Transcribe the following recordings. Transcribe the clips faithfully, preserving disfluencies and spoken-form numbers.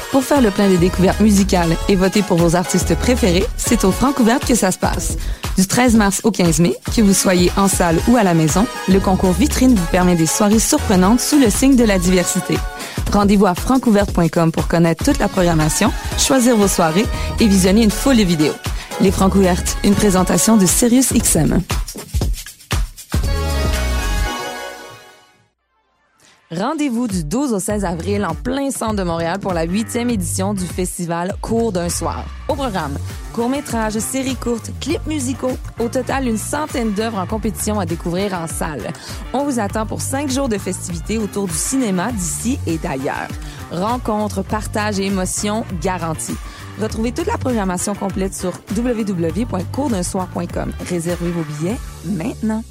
Pour faire le plein des découvertes musicales et voter pour vos artistes préférés, c'est au Francouverte que ça se passe. Du treize mars au quinze mai, que vous soyez en salle ou à la maison, le concours vitrine vous permet des soirées surprenantes sous le signe de la diversité. Rendez-vous à francouverte point com pour connaître toute la programmation, choisir vos soirées et visionner une foule de vidéos. Les Francouvertes, une présentation de Sirius X M. Rendez-vous du douze au seize avril en plein centre de Montréal pour la huitième édition du festival Cours d'un soir. Au programme, courts-métrages, séries courtes, clips musicaux. Au total, une centaine d'œuvres en compétition à découvrir en salle. On vous attend pour cinq jours de festivités autour du cinéma d'ici et d'ailleurs. Rencontres, partages et émotions garantis. Retrouvez toute la programmation complète sur w w w point cours d'un soir point com. Réservez vos billets maintenant.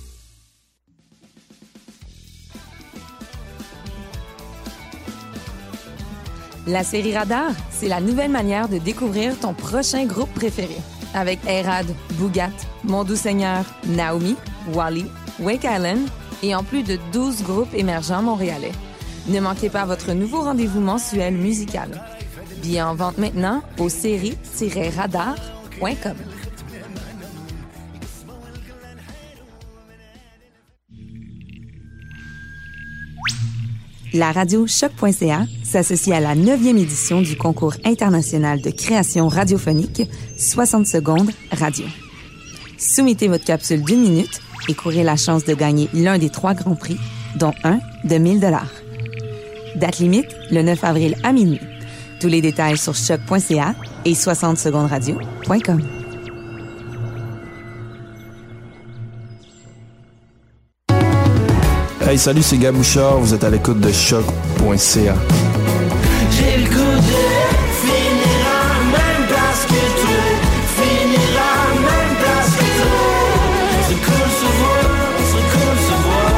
La série Radar, c'est la nouvelle manière de découvrir ton prochain groupe préféré. Avec Erad, Bougat, Mon Doux Seigneur, Naomi, Wally, Wake Island et en plus de douze groupes émergents montréalais. Ne manquez pas votre nouveau rendez-vous mensuel musical. Billets en vente maintenant au série tiret radar point com. La radio choc point c a s'associe à la neuvième édition du concours international de création radiophonique soixante secondes radio. Soumettez votre capsule d'une minute et courez la chance de gagner l'un des trois grands prix, dont un de mille dollars. Date limite, le neuf avril à minuit. Tous les détails sur choc point c a et soixante secondes radio point com. Hey, salut, c'est Gab Bouchard, vous êtes à l'écoute de choc point c a. J'ai le goût de finir à la même place que toi, finir à la même place que toi. C'est cool se voir, c'est cool se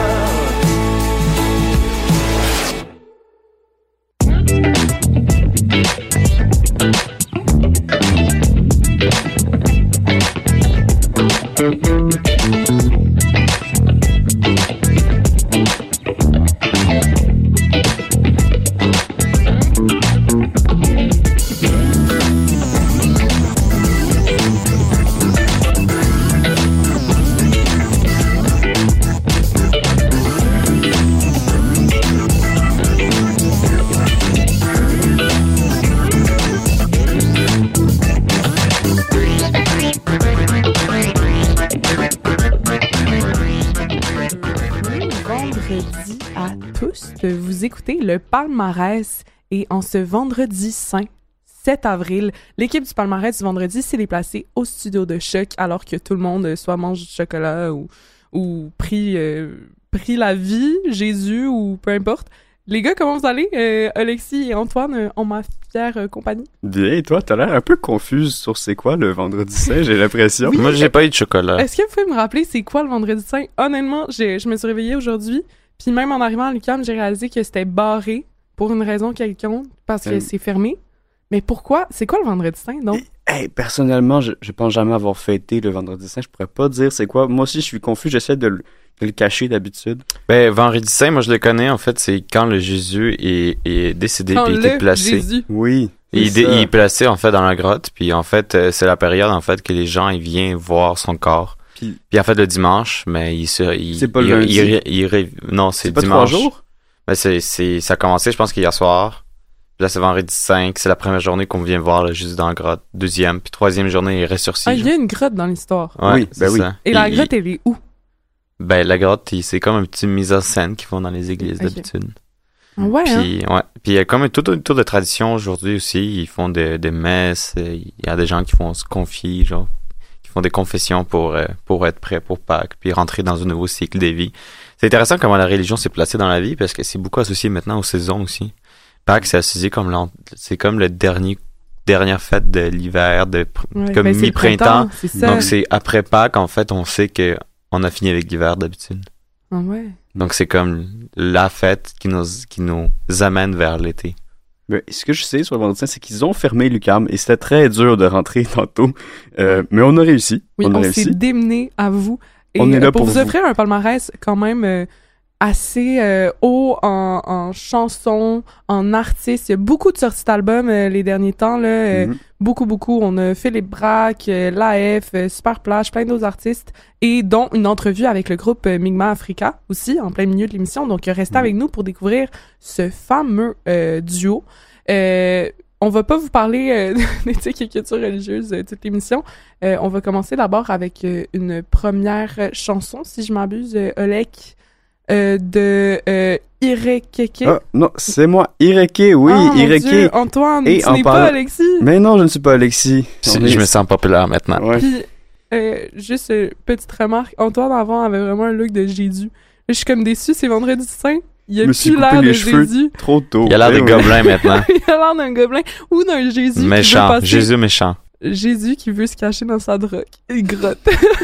Vous écoutez le palmarès et en ce vendredi saint, sept avril, l'équipe du palmarès du vendredi s'est déplacée au studio de Choc alors que tout le monde soit mange du chocolat ou, ou prie, euh, prie la vie, Jésus ou peu importe. Les gars, comment vous allez? Euh, Alexis et Antoine euh, ont ma fière euh, compagnie. Bien, et toi, t'as l'air un peu confuse sur c'est quoi le vendredi saint, j'ai l'impression. Oui, moi, j'ai pas eu de chocolat. Est-ce que vous pouvez me rappeler c'est quoi le vendredi saint? Honnêtement, j'ai, je me suis réveillée aujourd'hui. Puis même en arrivant à l'U Q A M, j'ai réalisé que c'était barré pour une raison quelconque, parce que euh... c'est fermé. Mais pourquoi? C'est quoi le vendredi saint, donc? Hey, personnellement, je, je pense jamais avoir fêté le vendredi saint. Je pourrais pas dire c'est quoi. Moi aussi, je suis confus. J'essaie de le, de le cacher d'habitude. Ben, vendredi saint, moi, je le connais. En fait, c'est quand le Jésus est, est décédé quand puis il était placé. Jésus. Oui. Et il, il est placé, en fait, dans la grotte. Puis, en fait, c'est la période, en fait, que les gens, ils viennent voir son corps. Puis, puis en fait, le dimanche, mais il se... Il, c'est pas il, le lundi? Il, il, il, il, non, c'est, c'est pas dimanche. trois jours? Ben, c'est, c'est, ça a commencé, je pense, qu'hier soir. Puis là, c'est vendredi cinq. C'est la première journée qu'on vient voir là, juste dans la grotte. Deuxième. Puis troisième journée, il reste sur six. Ah, il y a une grotte dans l'histoire. Ouais, oui, ben oui. Ça. Et, et la grotte, il... elle est où? Ben, la grotte, c'est comme un petit mise en scène qu'ils font dans les églises okay. d'habitude. Ouais, puis, hein? ouais. Puis il y a comme tout autour de tradition aujourd'hui aussi. Ils font des, des messes. Il y a des gens qui font se confier, genre, qui font des confessions pour, euh, pour être prêts pour Pâques, puis rentrer dans un nouveau cycle de vie. C'est intéressant comment la religion s'est placée dans la vie parce que c'est beaucoup associé maintenant aux saisons aussi. Pâques, c'est associé comme c'est comme le dernier dernière fête de l'hiver, de ouais, comme ben mi-printemps. C'est ça. Donc c'est après Pâques, en fait, on sait que on a fini avec l'hiver d'habitude. Ah ouais. Donc c'est comme la fête qui nous qui nous amène vers l'été. Ben, ce que je sais sur le vendredi saint, c'est qu'ils ont fermé l'U Q A M et c'était très dur de rentrer tantôt. Euh, mais on a réussi. Oui, on, a on réussi. s'est démené à vous. Et on est là pour, pour vous offrir un palmarès quand même euh, assez euh, haut en, en chansons, en artistes. Il y a beaucoup de sorties d'albums euh, les derniers temps, là. Euh, Mhm. Beaucoup, beaucoup. On a Philippe Braque, euh, l'A F, euh, Superplage, plein d'autres artistes, et dont une entrevue avec le groupe euh, Mi'kmaq Africa, aussi, en plein milieu de l'émission. Donc, euh, restez Mhm. avec nous pour découvrir ce fameux euh, duo. Euh, on va pas vous parler euh, d'éthique et culture religieuse euh, toute l'émission. Euh, on va commencer d'abord avec euh, une première euh, chanson, si je m'abuse, euh, Olek, euh, de euh, Irekeke. Ah, non, c'est moi, Ireke, oui, Ah, mon Ireke. Dieu, Antoine, Et tu en n'es parlant- pas Alexis. Mais non, je ne suis pas Alexis. Je On est- je me sens populaire maintenant. Ouais. Puis, euh, juste euh, petite remarque, Antoine avant avait vraiment un look de Jésus. Là, je suis comme déçue, c'est vendredi saint. Il a Je me suis plus coupé l'air les de cheveux. Jésus. Trop tôt. Il a l'air Eh de oui. gobelin maintenant. Il a l'air d'un gobelin ou d'un Jésus qui veut Méchant. passer. Jésus méchant. Jésus qui veut se cacher dans sa drogue. Et grotte.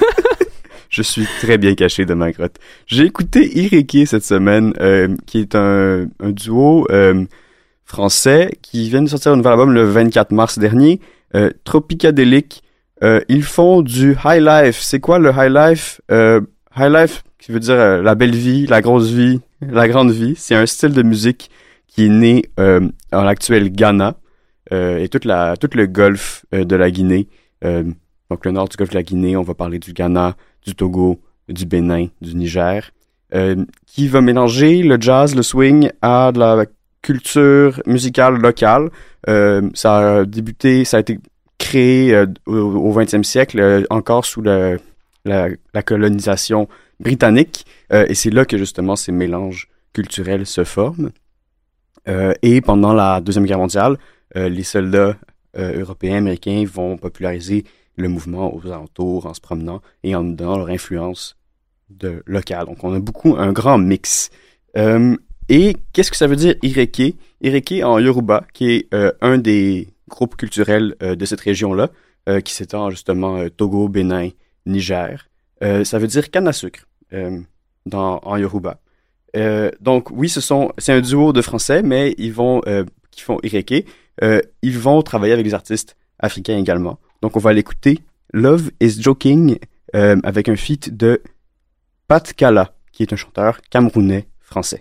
Je suis très bien caché de ma grotte. J'ai écouté Ireke cette semaine, euh, qui est un, un duo euh, français qui vient de sortir un nouvel album le vingt-quatre mars dernier, euh, Tropicadélique. Euh, ils font du high life. C'est quoi le high life? Euh, high life, qui veut dire euh, la belle vie, la grosse vie, la grande vie. C'est un style de musique qui est né euh, en l'actuel Ghana euh, et toute la, tout le golfe euh, de la Guinée. Euh, donc le nord du golfe de la Guinée, on va parler du Ghana, du Togo, du Bénin, du Niger, euh, qui va mélanger le jazz, le swing à de la culture musicale locale. Euh, ça a débuté, ça a été créé euh, au, au vingtième siècle, euh, encore sous le, la, la colonisation britannique, euh, et c'est là que justement ces mélanges culturels se forment. Euh, et pendant la Deuxième Guerre mondiale, euh, les soldats euh, européens, américains vont populariser le mouvement aux alentours en se promenant et en donnant leur influence de locale. Donc, on a beaucoup, un grand mix. Euh, et qu'est-ce que ça veut dire Ireke? Ireke en Yoruba, qui est euh, un des groupes culturels euh, de cette région-là, euh, qui s'étend justement euh, Togo, Bénin, Niger. Euh, ça veut dire canne à sucre euh, dans, en Yoruba. Euh, donc, oui, ce sont, c'est un duo de Français, mais ils vont, euh, qui font Ireke, euh, ils vont travailler avec des artistes africains également. Donc, on va l'écouter. Love is Joking, euh, avec un feat de Pat Kala, qui est un chanteur camerounais français.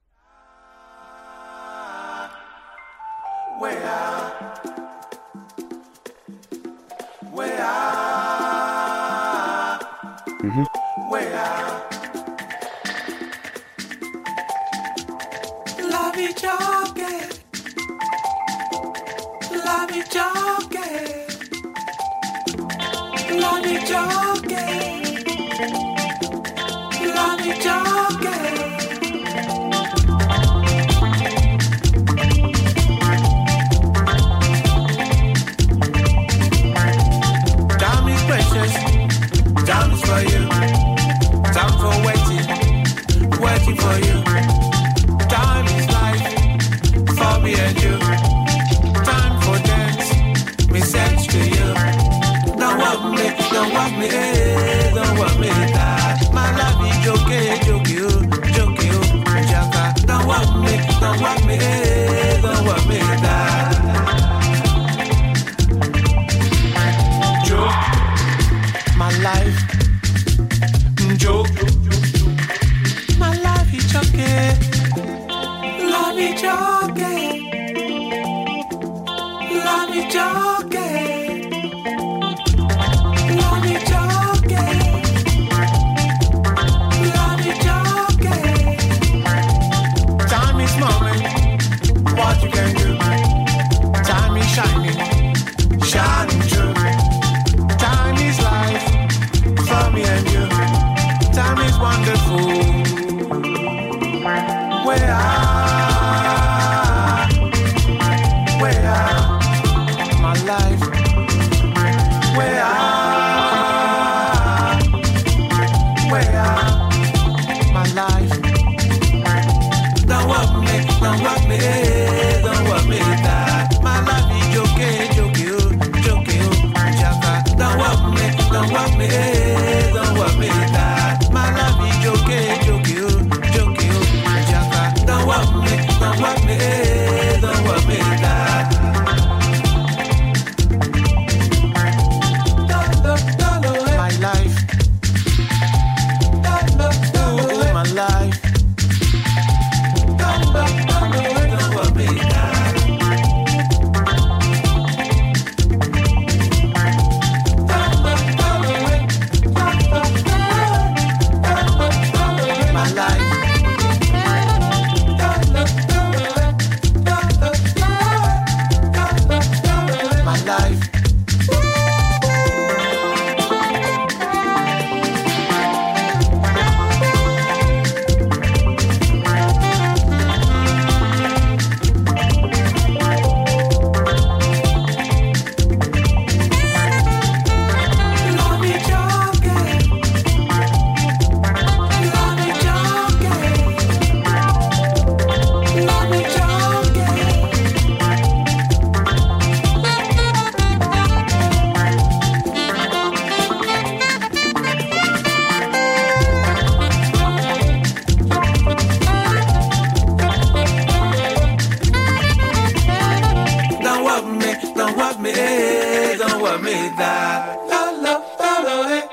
Mhm. Love you joking. Love you joking. Love you joking. Love you joking. Time is precious. Time is for you. Time for waiting. Waiting for you. Time is life for me and you. Time for dance, message to you. Don't want me, don't want me, eh, don't want me that. My love is joking, joke you, joke you, jaka. Don't want me, don't want me, eh, don't want me that. Joke, my life, joke. My life is joking. Love is joking. Love is joking. Love is joking. Love is joking. Time is moment. What you can do. Time is shining. Shining true. Time is life. For me and you. Time is wonderful. Where are, where are my life? Where are, where are my life? Don't want me, don't want me, don't want me that. My life is joking, joking, joking, jaka. Don't want me, don't want me, don't want me that. My life is joking, joking, joking, jaka. Don't want me, don't want me, don't want me that. My life, ooh, my life. la la la la hey.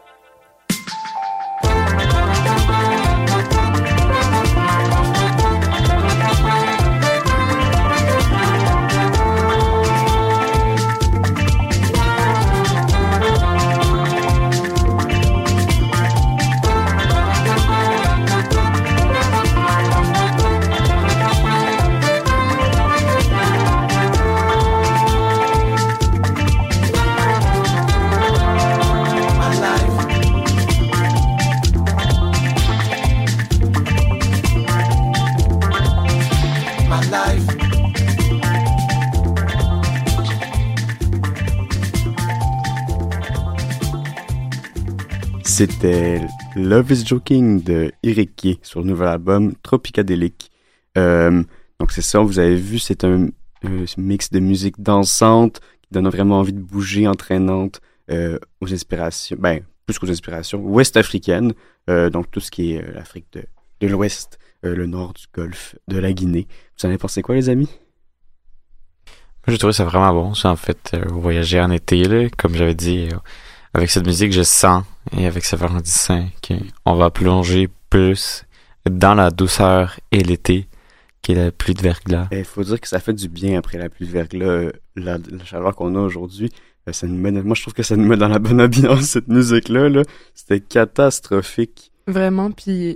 C'était Love is Joking de Ireke sur le nouvel album Tropicadélique. Euh, donc c'est ça, vous avez vu, c'est un, un mix de musique dansante qui donne vraiment envie de bouger, entraînante euh, aux inspirations, ben plus qu'aux inspirations ouest-africaines, euh, donc tout ce qui est euh, l'Afrique de, de l'Ouest, euh, le nord du Golfe, de la Guinée. Vous en avez pensé quoi, les amis? Moi, j'ai trouvé ça vraiment bon, ça, en fait, euh, voyager en été, là, comme j'avais dit, euh, avec cette musique, je sens, et avec ce vendredi saint, qu'on va plonger plus dans la douceur et l'été, qui est la pluie de verglas. Il faut dire que ça fait du bien après la pluie de verglas, la, la chaleur qu'on a aujourd'hui. Ça nous met, moi, je trouve que ça nous met dans la bonne ambiance, cette musique-là. Là. C'était catastrophique. Vraiment, puis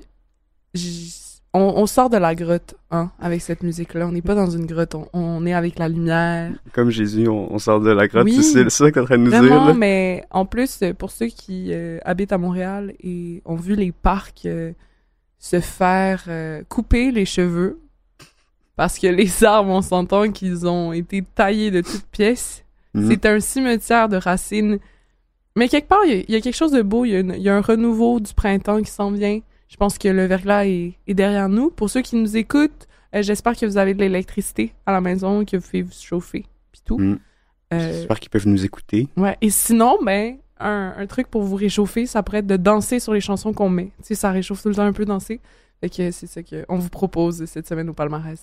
on, on sort de la grotte hein, avec cette musique-là. On n'est pas dans une grotte, on, on est avec la lumière. Comme Jésus, on, on sort de la grotte, oui, c'est ça que t'es en train de nous vraiment, dire. Là. Mais en plus, pour ceux qui euh, habitent à Montréal et ont vu les parcs euh, se faire euh, couper les cheveux, parce que les arbres, on s'entend qu'ils ont été taillés de toutes pièces. Mmh. C'est un cimetière de racines. Mais quelque part, il y, y a quelque chose de beau. Il y, y a un renouveau du printemps qui s'en vient. Je pense que le verglas est, est derrière nous. Pour ceux qui nous écoutent, euh, j'espère que vous avez de l'électricité à la maison, que vous pouvez vous chauffer, puis tout. Mmh. Euh, j'espère qu'ils peuvent nous écouter. Ouais. Et sinon, ben, un, un truc pour vous réchauffer, ça pourrait être de danser sur les chansons qu'on met. Tu sais, ça réchauffe tout le temps un peu danser. Fait que c'est ça qu'on vous propose cette semaine au palmarès.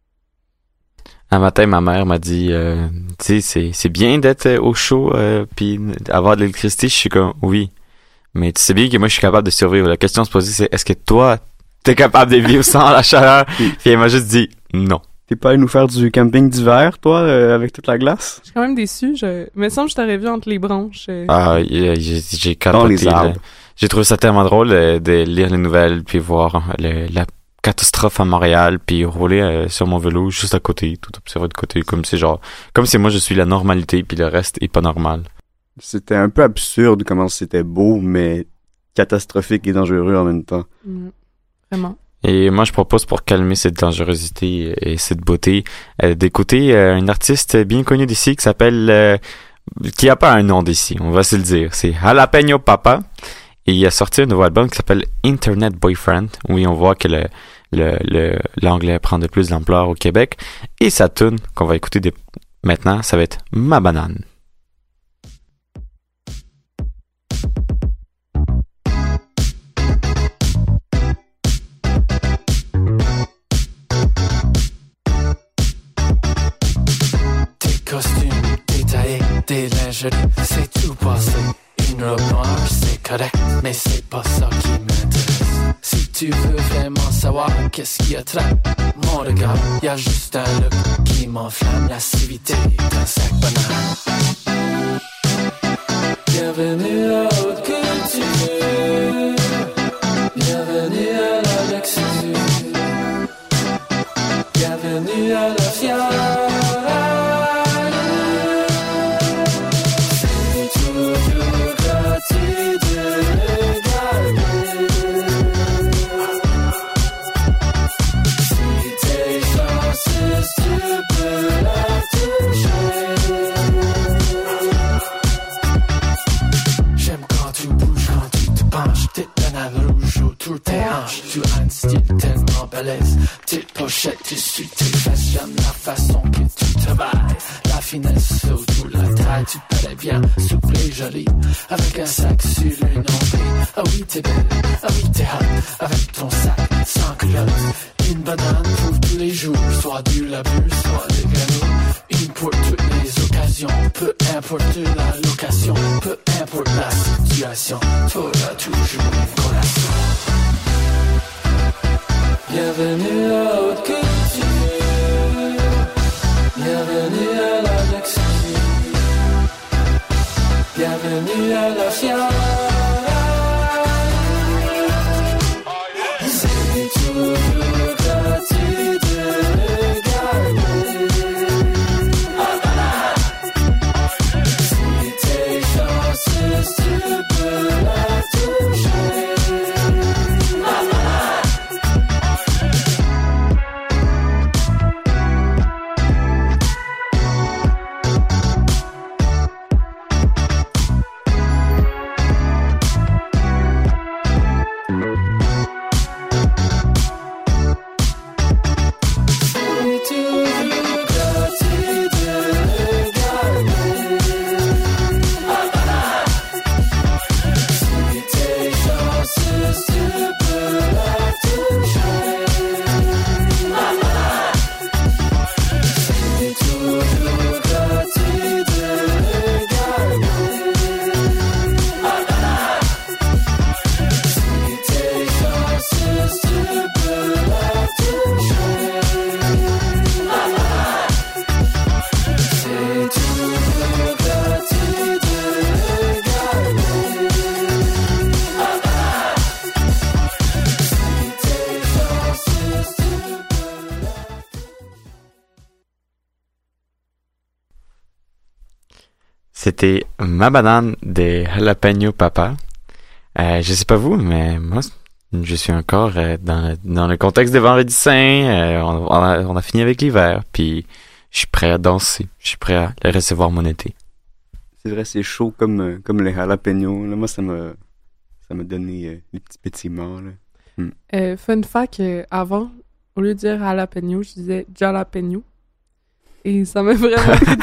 Un matin, ma mère m'a dit, euh, tu sais, c'est, c'est bien d'être au chaud euh, puis avoir de l'électricité. Je suis comme, oui, mais tu sais bien que moi, je suis capable de survivre. La question se pose, c'est est-ce que toi, t'es capable de vivre sans la chaleur? Puis elle m'a juste dit, non. T'es pas allé nous faire du camping d'hiver, toi, euh, avec toute la glace? Je suis quand même déçu. Je... Il me semble que je t'aurais vu entre les branches. Euh... Ah, j'ai, j'ai capoté. Dans les arbres. Là. J'ai trouvé ça tellement drôle euh, de lire les nouvelles puis voir le, la catastrophe à Montréal, puis rouler euh, sur mon vélo juste à côté, tout observé de côté, comme si genre, comme si moi je suis la normalité, puis le reste est pas normal. C'était un peu absurde comment c'était beau, mais catastrophique et dangereux en même temps. Mmh. Vraiment. Et moi, je propose pour calmer cette dangerosité et cette beauté, euh, d'écouter euh, un artiste bien connu d'ici qui s'appelle, euh, qui a pas un nom d'ici, on va se le dire, c'est Jalapeno Papa. Et il a sorti un nouveau album qui s'appelle Internet Boyfriend, où on voit que le, le, le, l'anglais prend de plus d'ampleur au Québec. Et sa tune qu'on va écouter des... maintenant, ça va être Ma Banane. Tes costumes détaillés, tes lingeries, c'est tout passé. Une robe noire, c'est correct, mais c'est pas ça qui m'intéresse. Si tu veux vraiment savoir qu'est-ce qui attrape mon regard, y'a juste un look qui m'enflamme, l'acidité d'un sac banane. Bienvenue à haute couture, bienvenue à la luxure, bienvenue à la fière. Autour tes hanches, tu as un style tellement balèze. Tes pochettes, tu suis tes fesses. J'aime la façon que tu travailles, la finesse autour de la taille. Tu parais bien, souple et jolie, avec un sac sur le nombril. Ah oui, t'es belle, ah oui, t'es hot, avec ton sac sans culotte. Une banane pour tous les jours, soit du labeur, soit des granos. Une pour toutes les occasions, peu importe la location, peu importe la situation, t'auras toujours une collation. Bienvenue à Haute Culture, bienvenue à la Lexie, bienvenue à la Fière. C'est toujours gratuit de regarder. Si t'es chanceux, tu peux la toucher. C'était Ma banane de Jalapeno Papa. Euh, je sais pas vous, mais moi, je suis encore euh, dans, dans le contexte de Vendredi Saint. Euh, on, on, a, on a fini avec l'hiver, puis je suis prêt à danser. Je suis prêt à recevoir mon été. C'est vrai, c'est chaud comme, comme les jalapenos. Là, moi, ça m'a, ça m'a donné euh, les petits pétillements. Là. Hmm. Euh, fun fact, euh, avant, au lieu de dire jalapeno, je disais jalapeno. Et ça m'a vraiment pris du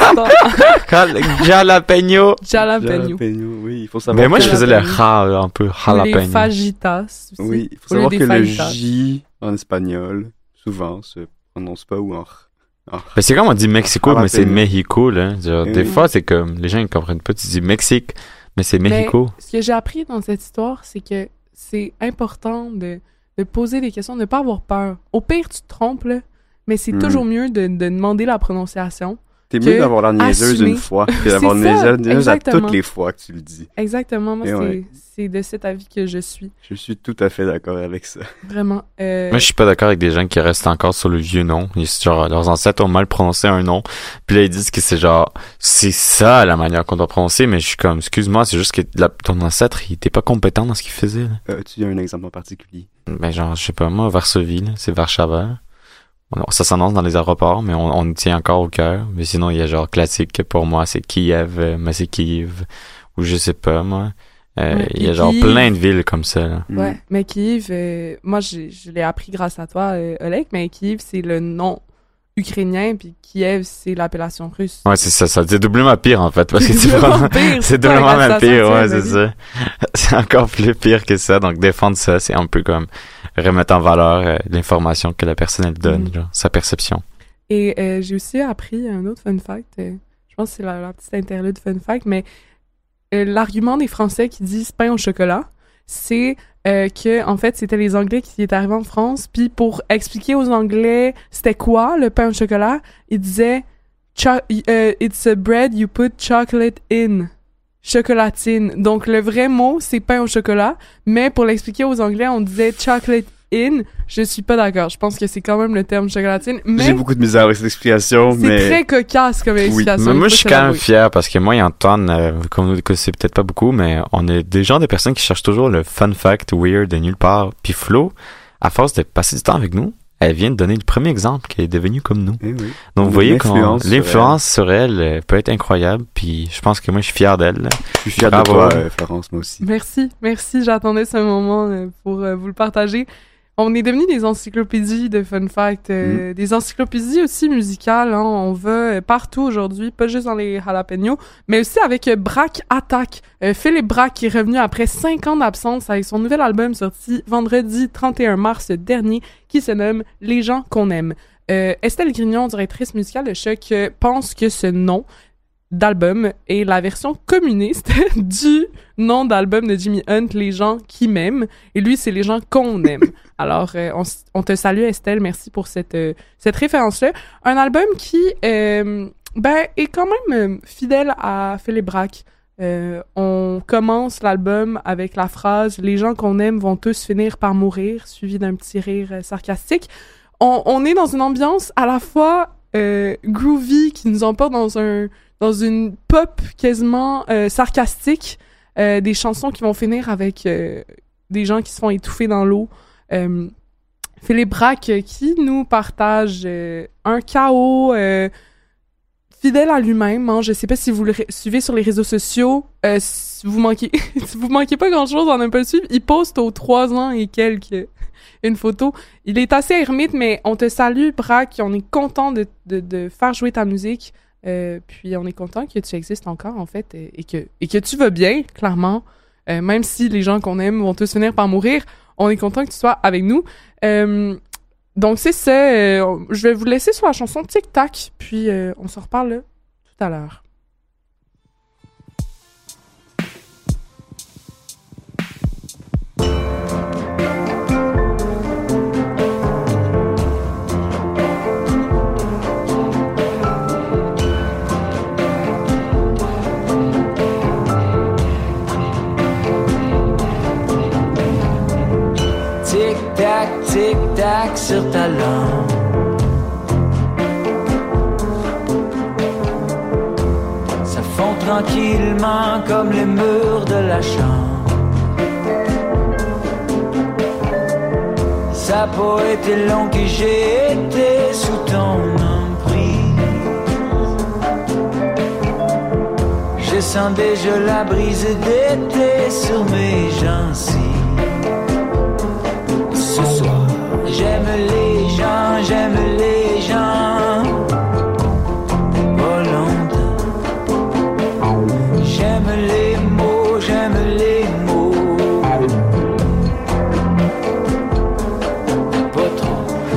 temps. Jalapeno. Jalapeno. Jalapeno, oui, il faut savoir. Mais moi, je faisais le Jalapeno. ha un peu, Ou jalapeno. les fajitas aussi. Oui, il faut Au lieu savoir des que le fajitas. J en espagnol, souvent, se prononce pas ou en... en... Ben, c'est comme on dit Mexico, mais c'est Jalapeno. Mexico, là. Genre, Eh des oui. fois, c'est comme, les gens, ils comprennent pas, tu dis Mexique, mais c'est Mexico. Mais ce que j'ai appris dans cette histoire, c'est que c'est important de, de poser des questions, de ne pas avoir peur. Au pire, tu te trompes, là, mais c'est Mm. toujours mieux de, de demander la prononciation. T'es que mieux d'avoir l'air niaiseuse assumer. une fois que d'avoir C'est l'air ça, niaiseuse à exactement. toutes les fois que tu le dis. Exactement, moi, Et c'est, ouais. c'est de cet avis que je suis. Je suis tout à fait d'accord avec ça. Vraiment. Euh, Moi, je suis pas d'accord avec des gens qui restent encore sur le vieux nom. Ils, genre, leurs ancêtres ont mal prononcé un nom. Puis là, ils disent que c'est genre, c'est ça la manière qu'on doit prononcer, mais je suis comme, excuse-moi, c'est juste que la- ton ancêtre, il était pas compétent dans ce qu'il faisait, là. Euh, tu as un exemple en particulier? Ben, genre, je sais pas, moi, Varsovie, là, c'est Warszawa. On- Ça s'annonce dans les aéroports, mais on, on y tient encore au cœur. Mais sinon, il y a genre classique que pour moi, c'est Kiev, euh, mais c'est Kiev, ou je sais pas, moi. Euh, Ouais, il y a puis genre Kiev- plein de villes comme ça, là. Mm. Ouais, mais Kiev, euh, moi, j'ai- je l'ai appris grâce à toi, euh, Oleg, mais Kiev, c'est le nom ukrainien, puis Kiev, c'est l'appellation russe. Ouais, c'est ça, ça. C'est doublement pire, en fait, parce que C'est c'est doublement vraiment, pire, c'est c'est pas doublement la même pire, sensation, ouais, ben c'est ça. C'est encore plus pire que ça, donc défendre ça, c'est un peu comme remettre en valeur euh, l'information que la personne, elle donne, Mm. genre, sa perception. Et euh, j'ai aussi appris un autre fun fact. euh, je pense que c'est la, la petite interlude fun fact, mais euh, l'argument des Français qui disent pain au chocolat, c'est euh, que en fait c'était les Anglais qui étaient arrivés en France, puis pour expliquer aux Anglais c'était quoi le pain au chocolat, ils disaient Cho- euh, it's a bread you put chocolate in. Chocolatine. Donc le vrai mot c'est pain au chocolat, mais pour l'expliquer aux Anglais on disait chocolate in. Je suis pas d'accord. Je pense que c'est quand même le terme chocolatine, mais J'ai beaucoup de misère avec cette explication, c'est mais... très cocasse comme explication. Mais il moi, faut je suis se quand même l'avouer. fier parce que moi et Antoine, euh, comme nous que c'est peut-être pas beaucoup, mais on est des gens, des personnes qui cherchent toujours le fun fact weird de nulle part. Puis Flo, à force de passer du temps avec nous, elle vient de donner le premier exemple qu'elle est devenue comme nous. Eh oui. Donc, vous voyez quand L'influence sur l'influence sur elle euh, peut être incroyable. Puis je pense que moi, je suis fier d'elle. là. Je suis fier de Bravo. toi, euh, Florence, moi aussi. Merci, merci. J'attendais ce moment euh, pour euh, vous le partager. On est devenus des encyclopédies de fun fact, euh, des encyclopédies aussi musicales. Hein. On va euh, partout aujourd'hui, pas juste dans les jalapenos, mais aussi avec euh, Braque Attack. Euh, Philippe Braque qui est revenu après cinq ans d'absence avec son nouvel album sorti vendredi trente et un mars dernier, qui se nomme Les gens qu'on aime. Euh, Estelle Grignon, directrice musicale de Choc, euh, pense que ce nom d'album et la version communiste du nom d'album de Jimmy Hunt, Les gens qui m'aiment. Et lui, c'est les gens qu'on aime. Alors, euh, on, on te salue, Estelle. Merci pour cette, euh, cette référence-là. Un album qui euh, ben, est quand même euh, fidèle à Philippe Braque. Euh, on commence l'album avec la phrase « Les gens qu'on aime vont tous finir par mourir », suivi d'un petit rire euh, sarcastique. On, on est dans une ambiance à la fois euh, groovy qui nous emporte dans un dans une pop quasiment euh, sarcastique, euh, des chansons qui vont finir avec euh, des gens qui se font étouffer dans l'eau. Euh, Philippe Braque euh, qui nous partage euh, un chaos euh, fidèle à lui-même. Hein. Je sais pas si vous le ré- suivez sur les réseaux sociaux, euh, si vous manquez si vous manquez pas grand-chose en un peu le suivre, il poste aux trois ans et quelques une photo. Il est assez ermite, mais on te salue, Braque, on est content de, de, de faire jouer ta musique. Euh, puis on est content que tu existes encore, en fait, et, et, que, et que tu vas bien, clairement. Euh, même si les gens qu'on aime vont tous finir par mourir, on est content que tu sois avec nous. Euh, donc c'est ça. Euh, je vais vous laisser sur la chanson Tic Tac, puis euh, on se reparle là, tout à l'heure. Tic-tac sur ta langue, ça fond tranquillement comme les murs de la chambre. Ça a pas été long que j'ai été sous ton emprise. Je sens déjà la brise d'été sur mes gencives. Ce soir, j'aime les gens, j'aime les gens, pas longtemps. J'aime les mots, j'aime les mots, pas trop.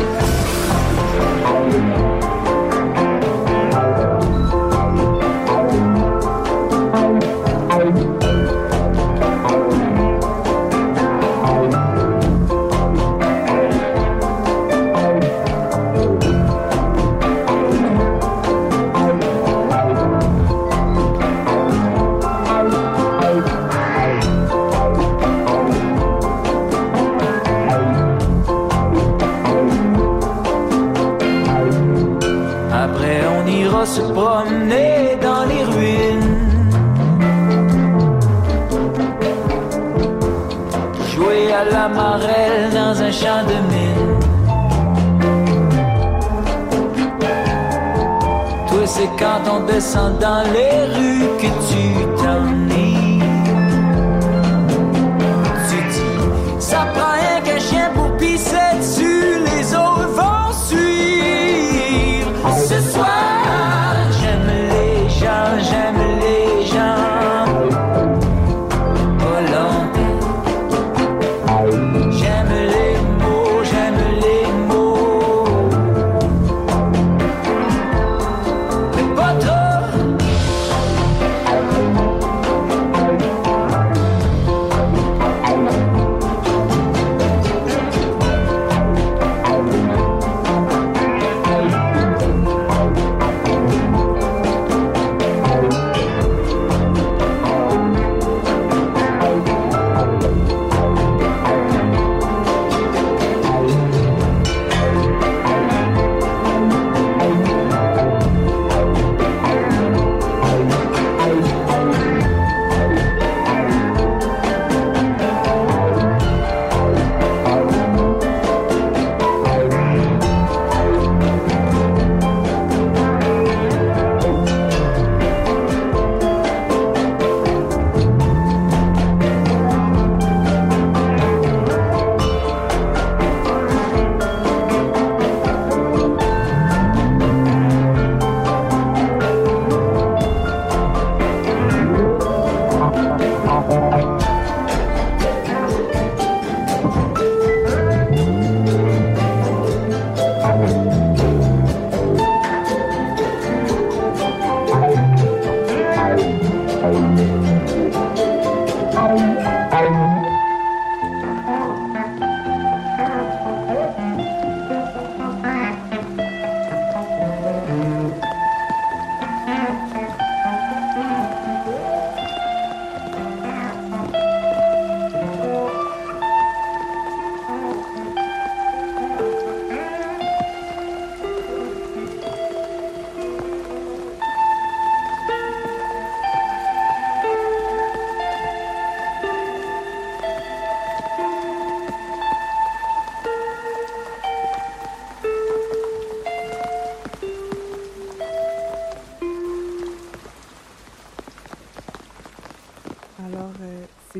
Se promener dans les ruines, jouer à la marelle dans un champ de mine. Toi, c'est quand on descend dans les rues que tu t'ennuies. Tu dis, ça prend rien qu'un chien pour pisser dessus, les autres vont suivre. Ce soir, j'aime les gens, pas longtemps. J'aime les mots, j'aime les mots, mais pas trop.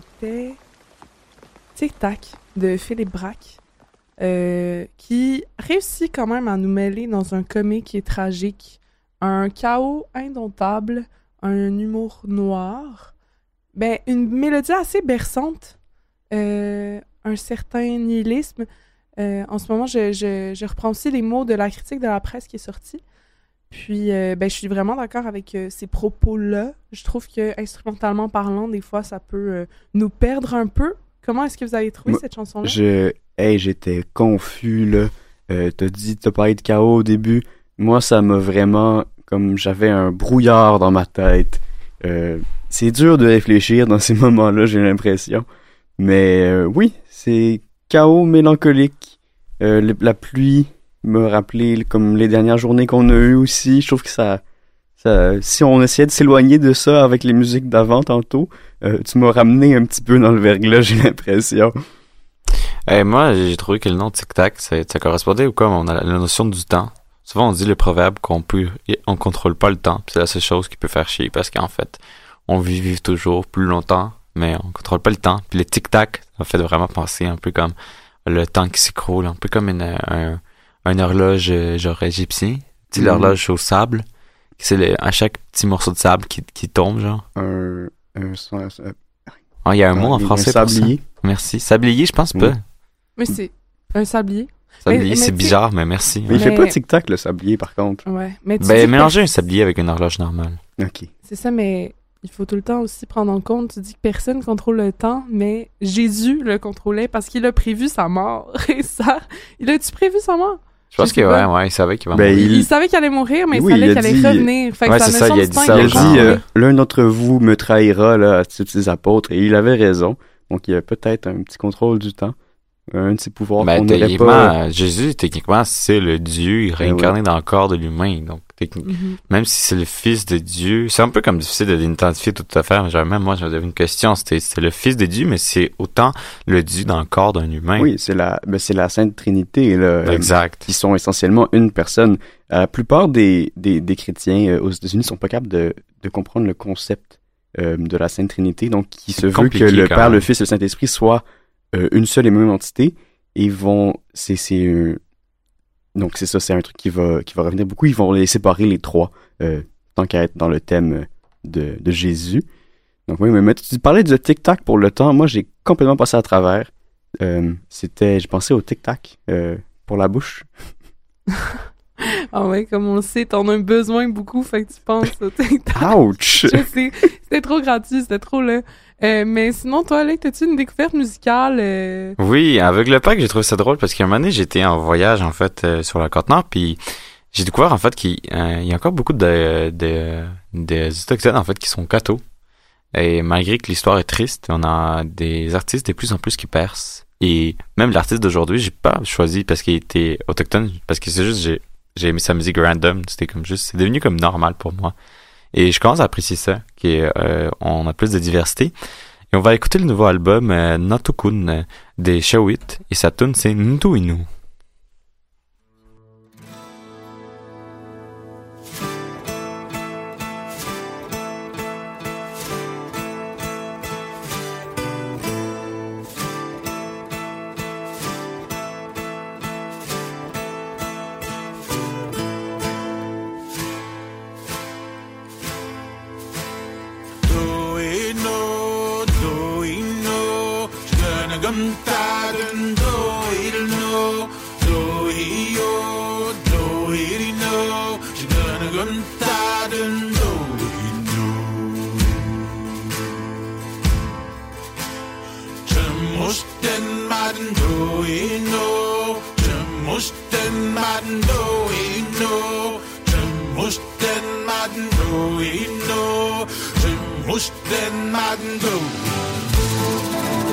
c'était Tic Tac de Philippe Braque, euh, qui réussit quand même à nous mêler dans un comique qui est tragique, un chaos indomptable, un humour noir, ben, une mélodie assez berçante, euh, un certain nihilisme. Euh, en ce moment, je, je, je reprends aussi les mots de la critique de la presse qui est sortie. Puis, euh, ben, je suis vraiment d'accord avec euh, ces propos-là. Je trouve que, instrumentalement parlant, des fois, ça peut euh, nous perdre un peu. Comment est-ce que vous avez trouvé Moi, cette chanson-là? Je, hey, j'étais confus, là. Euh, t'as dit, t'as parlé de chaos au début. Moi, ça m'a vraiment, comme j'avais un brouillard dans ma tête. Euh, c'est dur de réfléchir dans ces moments-là, j'ai l'impression. Mais euh, oui, c'est chaos mélancolique. Euh, le- la pluie me rappelait comme les dernières journées qu'on a eues aussi. Je trouve que ça, ça, si on essayait de s'éloigner de ça avec les musiques d'avant tantôt, euh, tu m'as ramené un petit peu dans le verglas, j'ai l'impression. Eh, moi, j'ai trouvé que le nom Tic Tac, ça, ça correspondait au comme on a la notion du temps. Souvent, on dit le proverbe qu'on peut, on contrôle pas le temps. Puis c'est la seule chose qui peut faire chier parce qu'en fait, on vit vivre toujours plus longtemps, mais on contrôle pas le temps. Puis le Tic Tac, ça fait vraiment penser un peu comme le temps qui s'écroule, un peu comme une, un, un horloge euh, genre égyptien. Tu sais, Mhm. l'horloge au sable. C'est le, à chaque petit morceau de sable qui, qui tombe, genre. Un, un, un, un- Ah, il y a un mot en un français pour ça. sablier. Merci. Sablier, je pense Oui. pas. Mais c'est un sablier. Sablier, mais c'est tu sais- bizarre, mais merci. Mais il fait Mais- pas tic-tac, le sablier, par contre. Ouais. Mais tu dis Ben, que mélanger un sablier avec une horloge normale. Ok. C'est ça, mais il faut tout le temps aussi prendre en compte, tu dis que personne contrôle le temps, mais Jésus le contrôlait parce qu'il a prévu sa mort. Et ça, il a-tu prévu sa mort? Je pense Je sais que, pas. ouais, ouais, il savait qu'il va Ben, mourir. Il, Il- savait qu'il allait mourir, mais Oui, il savait il a qu'il allait dit- revenir. Fait que Ouais, sa c'est ça, notion il a du dit temps, ça Il est a aux vraiment- dit, gens, euh, ouais. l'un d'entre vous me trahira, là, à toutes ses apôtres, et il avait raison. Donc, il y a peut-être un petit contrôle du temps. Un de ses pouvoirs Ben, qu'on n'aurait techniquement, pas... euh, Jésus, techniquement, c'est le Dieu réincarné dans le corps de l'humain. Donc, techni- Mhm. même si c'est le Fils de Dieu, c'est un peu comme difficile de l'identifier tout à fait. Mais genre, même moi, j'avais une question. C'était, c'est le Fils de Dieu, mais c'est autant le Dieu dans le corps d'un humain. Oui, c'est la, ben, c'est la Sainte Trinité, là. euh, Exact. Qui sont essentiellement une personne. Euh, La plupart des, des, des chrétiens euh, aux États-Unis sont pas capables de, de comprendre le concept euh, de la Sainte Trinité. Donc, qui se C'est veut que compliqué, le quand Père, même. le Fils et le Saint-Esprit soient euh, une seule et même entité. Et ils vont... C'est, c'est, euh, donc, c'est ça, c'est un truc qui va, qui va revenir beaucoup. Ils vont les séparer, les trois, euh, tant qu'à être dans le thème de, de Jésus. Donc, oui, mais, mais tu parlais de tic-tac pour le temps. Moi, j'ai complètement passé à travers. Euh, c'était... Je pensais au tic-tac euh, pour la bouche. Ah ouais, comme on le sait, t'en as besoin beaucoup, fait que tu penses au TikTok. Ouch! Je sais, c'était trop gratuit, c'était trop là. Euh, mais sinon, toi, Alec, t'as-tu une découverte musicale? euh? Oui, avec le pack, j'ai trouvé ça drôle parce qu'à un moment donné, j'étais en voyage, en fait, euh, sur le continent, puis j'ai découvert, en fait, qu'il euh, il y a encore beaucoup de, de, des Autochtones, en fait, qui sont cathos. Et malgré que l'histoire est triste, on a des artistes de plus en plus qui percent. Et même l'artiste d'aujourd'hui, j'ai pas choisi parce qu'il était autochtone, parce que c'est juste, j'ai, j'ai aimé sa musique random, c'était comme juste, c'est devenu comme normal pour moi. Et je commence à apprécier ça, qu'on euh, on a plus de diversité. Et on va écouter le nouveau album euh, Natokun euh, des Shawit, et sa tune c'est Ntu Inu. Doino, doino, sganagumtaden doino, doio, doino, sganagumtaden doino. Chemusten maden doino, chemusten maden doino, chemusten maden doino, chemusten maden doino.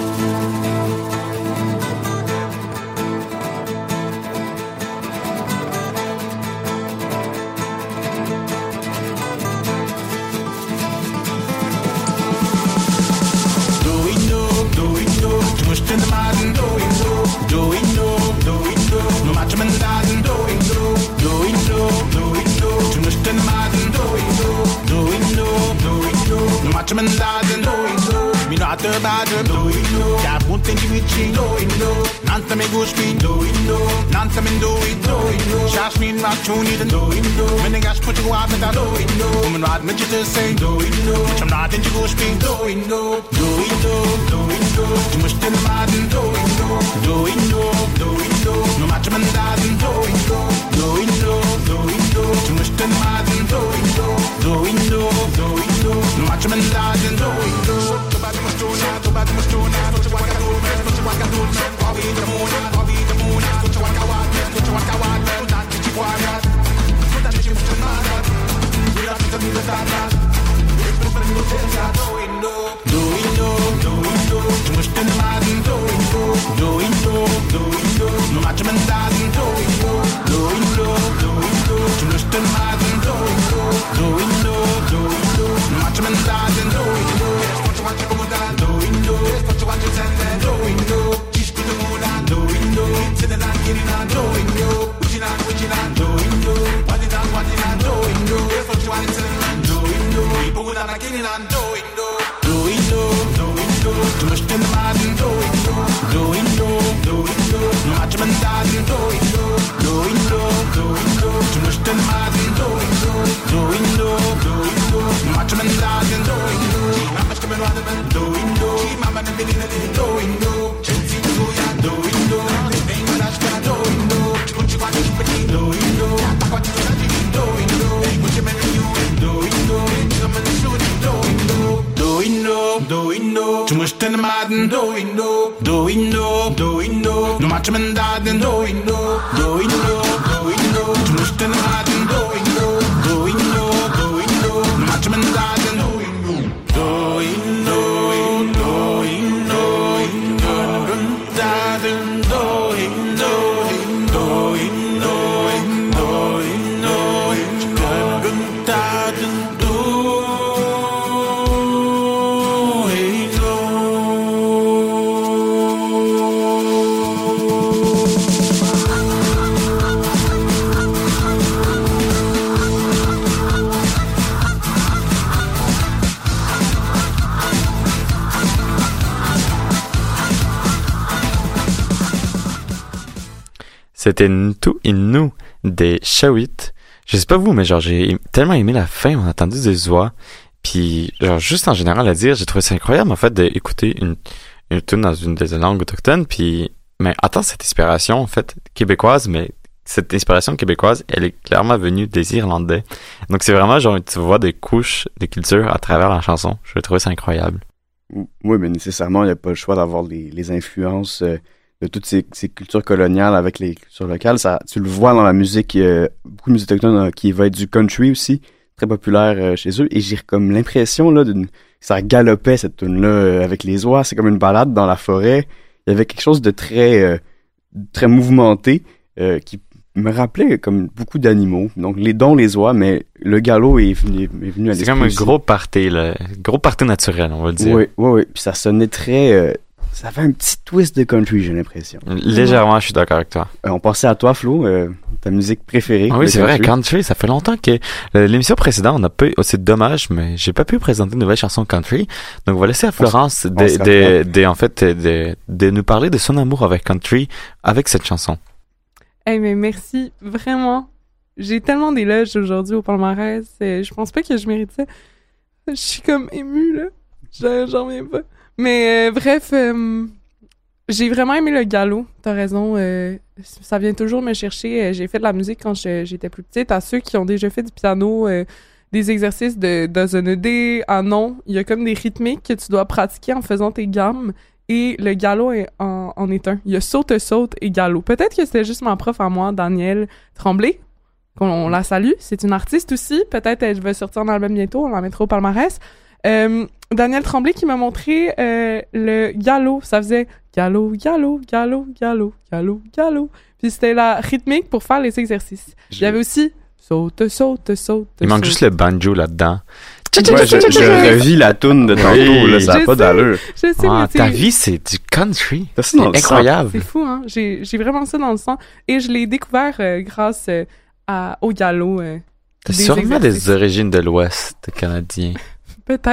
Doino, doino, chemusten maden doino, doino, doino, no matchaman daden doino, doino, doino, chemusten maden doino, doino, doino, no matchaman daden doino, mi not Water bottom, do it no. Ya punta in gimici, do it no. Nanta me gushmi, do it no. Nanta me do it, do it no. Shash me in rachuni, do it no. Mene gash put you out, do it no. Woman rad me just say, do it no. Cham not in gushmi, do it no. Do it no, do it no. Tu mush in madden, do it no. Do it no, do it no. No match man dadden, do it no. Do it no, do it no. Tu mush in madden, do it no. Do it no, do it no. No match man dadden, do it no. To bad much to na, to bad much to na. To waka do, to waka do. Bobby the moon, Bobby the moon. To waka wa, to waka wa. To that chichi waka. To that chichi mada. We are to the data. Do it no, do it no, do it no. Tu mush in madden, do it no. Do it no, do it no. No match man dadden, do it no. Do it no, do it no. Tu mush in madden, do it no. Do it no, do it no. No match man dadden, do it no. What you want to come down, do it no. What you want to send them, do it no. Teach me the moon, do it no. To the land, get it on, do it no. Which it on, which it on, do it no. What it on, what it on, do it no. What you want to send them, do it no. People that are getting on, do it no. Do it no, do it no. Tu mush in madden, do it no. Do it no, do it no. No match man dadden, do it no. Do it no, do it no. Tu mush in madden, do it no. Do it no, do it no. No match man dadden, do it no. Mama come and rather than do it no. Mama the billy do it no. Chelsea do ya, do it no. Ain't gonna ask do it no. Put you on the do it no. What you gonna do it no. Put you man you do it no. Come and shoot do it no. Do it no, do it no. Tu mush in madden, do it no. Do it no, do it no. No match man dadden, do it no. Do it no, do it no. Tu mush in madden, do it no. Do it no, do it no. No match man dadden, do it no. Do it no, do it no. Dadden, do it no. Do it no, do it no. Dadden, do it no. C'était Ntu Innu des Shawit. Je sais pas vous, mais genre, j'ai tellement aimé la fin, on a entendu des oies. Puis, genre, juste en général à dire, j'ai trouvé ça incroyable, en fait, d'écouter une, une tune dans une des langues autochtones. Puis, mais attends, cette inspiration, en fait, québécoise, mais cette inspiration québécoise, elle est clairement venue des Irlandais. Donc, c'est vraiment, genre, tu vois des couches de culture à travers la chanson. Je vais trouver ça incroyable. Oui, mais nécessairement, il n'y a pas le choix d'avoir les, les influences euh, de toutes ces, ces cultures coloniales avec les cultures locales. Ça, tu le vois dans la musique, euh, beaucoup de musique autochtone euh, qui va être du country aussi, très populaire euh, chez eux. Et j'ai comme l'impression là, d'une, ça galopait cette tune-là euh, avec les oies. C'est comme une balade dans la forêt. Il y avait quelque chose de très, euh, très mouvementé euh, qui me rappelait comme beaucoup d'animaux. Donc les dons, les oies, mais le galop est venu, est venu à l'esprit. C'est comme un aussi. gros party, là. Gros party naturel, on va le dire. Oui, oui, oui. Puis ça sonnait très... Euh, ça avait un petit twist de country, j'ai l'impression. Légèrement, je suis d'accord avec toi. Euh, on passait à toi, Flo, euh, ta musique préférée. Ah oui, c'est country. vrai, country, ça fait longtemps que euh, l'émission précédente, on a pas, oh, c'est dommage, mais j'ai pas pu présenter une nouvelle chanson country. Donc, on va laisser à Florence on de, se de, de, en fait, de, de nous parler de son amour avec country avec cette chanson. Hey, mais merci, vraiment. J'ai tellement d'éloges aujourd'hui au palmarès. Euh, je pense pas que je mérite ça. Je suis comme émue, là. J'en, j'en reviens pas. Mais euh, bref, euh, j'ai vraiment aimé le galop. T'as raison. Euh, ça vient toujours me chercher. Euh, j'ai fait de la musique quand je, j'étais plus petite. À ceux qui ont déjà fait du piano, euh, des exercices de dozenedé, ah non, il y a comme des rythmiques que tu dois pratiquer en faisant tes gammes. Et le galop est en, en est un. Il y a saute-saute et galop. Peut-être que c'était juste ma prof à moi, Danielle Tremblay, qu'on on la salue. C'est une artiste aussi. Peut-être elle va sortir un album bientôt. On la mettra au palmarès. Euh, Danielle Tremblay qui m'a montré euh, le galop. Ça faisait galop, galop, galop, galop, galop, galop. Puis c'était la rythmique pour faire les exercices. Je... Il y avait aussi saute, saute, saute. Il manque saute. juste le banjo là-dedans. Ouais, je, je revis la toune de tantôt, oui, là, ça n'a pas d'allure. Je sais, ah, mais ta vie, c'est du country. C'est, c'est incroyable. C'est fou, hein? J'ai, j'ai vraiment ça dans le sang. Et je l'ai découvert euh, grâce euh, à, au galop. Euh, T'as sûrement exercices. Des origines de l'Ouest canadien. Peut-être.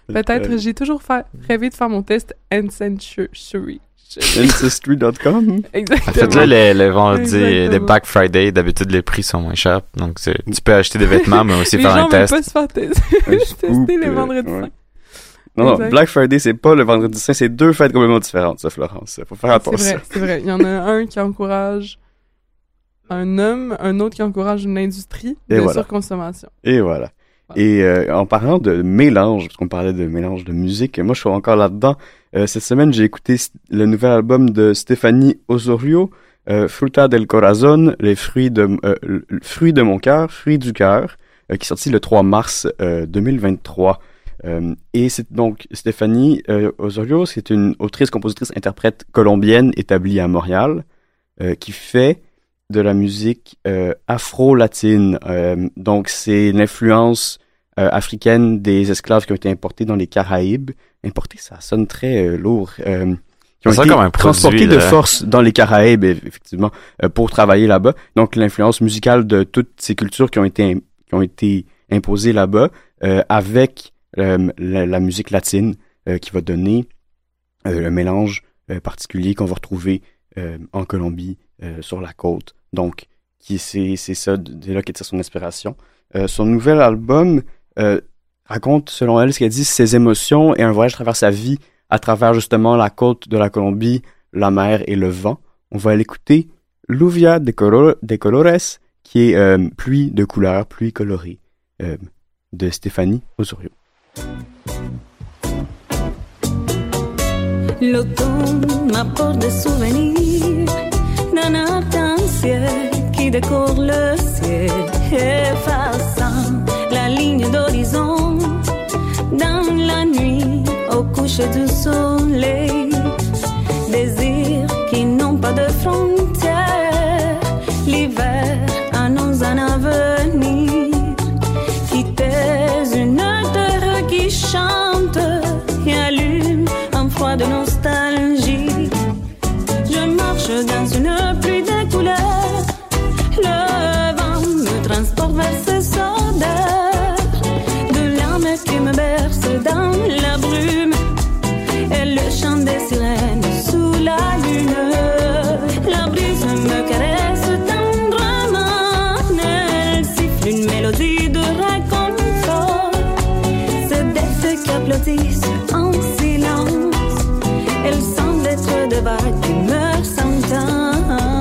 Peut-être, Euh, j'ai toujours fait, rêvé de faire mon test Ancestry. Ancestry point com. Exactement. Faites-le le, le vendredi, Exactement. le Black Friday. D'habitude, les prix sont moins chers. Donc, c'est- tu peux acheter des vêtements, mais aussi Les faire gens un veulent test. pas se faire tester, Un scoop, tester les euh, vendredis ouais. saints. Non, non, Exact. Black Friday, c'est pas le vendredi saint, c'est deux fêtes complètement différentes, ça, Florence. Faut faire C'est attention. vrai, c'est vrai. Il y en a un qui encourage un homme, un autre qui encourage une industrie Et de voilà. surconsommation. Et voilà. Voilà. Et euh, en parlant de mélange, parce qu'on parlait de mélange de musique, moi je suis encore là-dedans. Euh, cette semaine, j'ai écouté s- le nouvel album de Stéphanie Osorio, euh, Fruta del Corazon, les fruits de, euh, le- le fruit de mon cœur, fruits du cœur, euh, qui est sorti le trois mars euh, deux mille vingt-trois. Euh, et c'est donc Stéphanie euh, Osorio, c'est une autrice, compositrice, interprète colombienne établie à Montréal, euh, qui fait de la musique euh, afro-latine. Euh, donc, c'est l'influence euh, africaine des esclaves qui ont été importés dans les Caraïbes. Importés, ça sonne très euh, lourd. Euh, qui ont Ça sonne été comme un produit, transportés de là. force dans les Caraïbes, eff- effectivement, euh, pour travailler là-bas. Donc, l'influence musicale de toutes ces cultures qui ont été, im- qui ont été imposées là-bas, euh, avec euh, la, la musique latine, euh, qui va donner euh, le mélange euh, particulier qu'on va retrouver euh, en Colombie, euh, sur la côte. Donc, qui c'est c'est ça, c'est là qu'elle tire son inspiration. Euh, son nouvel album euh, raconte, selon elle, ce qu'elle dit, ses émotions et un voyage à travers sa vie, à travers justement la côte de la Colombie, la mer et le vent. On va l'écouter, Lluvia de, Colo- de Colores, qui est euh, pluie de couleurs, pluie colorée, euh, de Stéphanie Osorio. L'automne m'apporte des souvenirs d'un arc-en-ciel qui décore le ciel, effaçant la ligne d'horizon dans la nuit au coucher du soleil. Désirs qui n'ont pas de frontières, l'hiver annonce un avenir qui taise une terre qui chante et allume un froid de nostalgie. Je marche dans une pluie de couleurs, le vent me transporte vers ses odeurs, de l'âme qui me berce dans la brume et le chant des sirènes sous la lune. La brise me caresse tendrement, elle siffle une mélodie de réconfort. C'est des feux qui applaudissent en silence, elles semblent être des vagues qui meurent sans temps.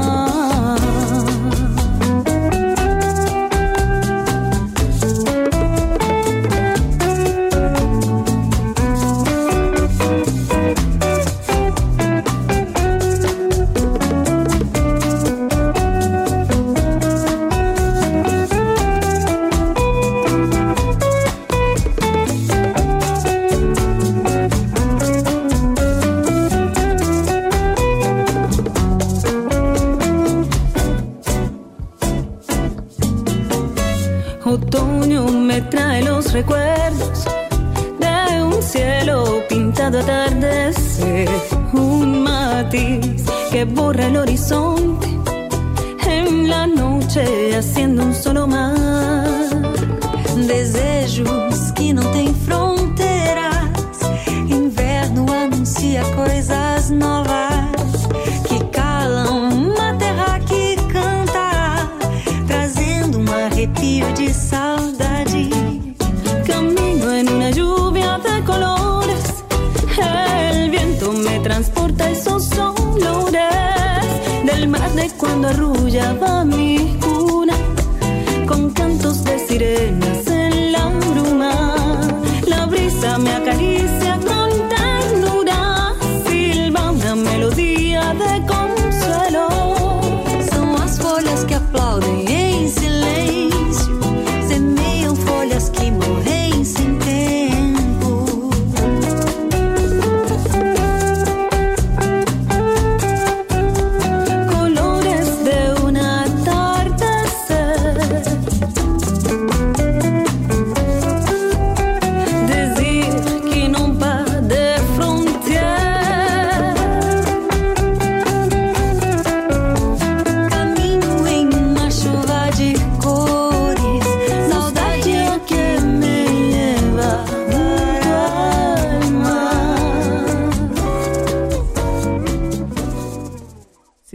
Otoño me trae los recuerdos de un cielo pintado atardecer, un matiz que borra el horizonte en la noche haciendo um solo mar. Desejos que não têm fronteiras, inverno anuncia coisas novas que calam uma terra que canta, trazendo um arrepio de saudade. Camino en una lluvia de colores, el viento me transporta esos olores del mar de cuando arrullaba mi cuna, con cantos de sirenas en la bruma. La brisa me acaricia con ternura, silba una melodía de consuelo. São as folhas que aplaudem em silêncio, semeiam folhas que morrem sem tempo. Colores de un atardecer, decir que não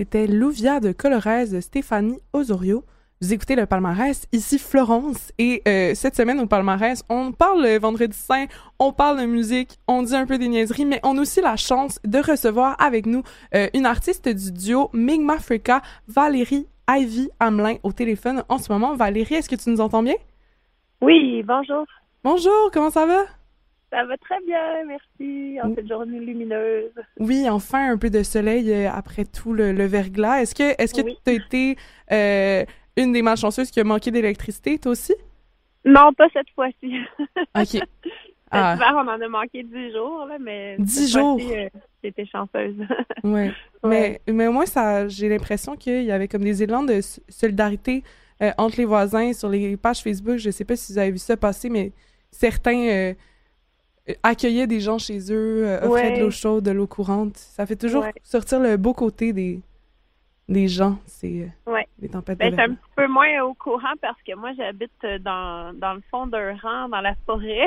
c'était Louvia de Colorez de Stéphanie Osorio. Vous écoutez le palmarès, ici Florence, et euh, cette semaine au palmarès, on parle le Vendredi Saint, on parle de musique, on dit un peu des niaiseries, mais on a aussi la chance de recevoir avec nous euh, une artiste du duo Migma Africa, Valérie Ivy Hamelin, au téléphone en ce moment. Valérie, est-ce que tu nous entends bien? Oui, bonjour. Bonjour, comment ça va? Ça va très bien, merci, en cette journée lumineuse. Oui, enfin un peu de soleil euh, après tout le, le verglas. Est-ce que est-ce que oui. tu as été euh, une des malchanceuses qui a manqué d'électricité, toi aussi? Non, pas cette fois-ci. OK. Cet Ah. hiver, on en a manqué dix jours, là, mais Dix cette jours? fois-ci, euh, j'étais chanceuse. Ouais. Ouais. Mais, mais moi, ça, j'ai l'impression qu'il y avait comme des élans de s- solidarité euh, entre les voisins sur les pages Facebook. Je sais pas si vous avez vu ça passer, mais certains euh, euh, accueillaient des gens chez eux, euh, offraient Ouais. de l'eau chaude, de l'eau courante. Ça fait toujours Ouais. sortir le beau côté des, des gens, c'est euh, Ouais. les tempêtes Ben, de je suis un verglas. petit peu moins au courant parce que moi, j'habite dans, dans le fond d'un rang, dans la forêt.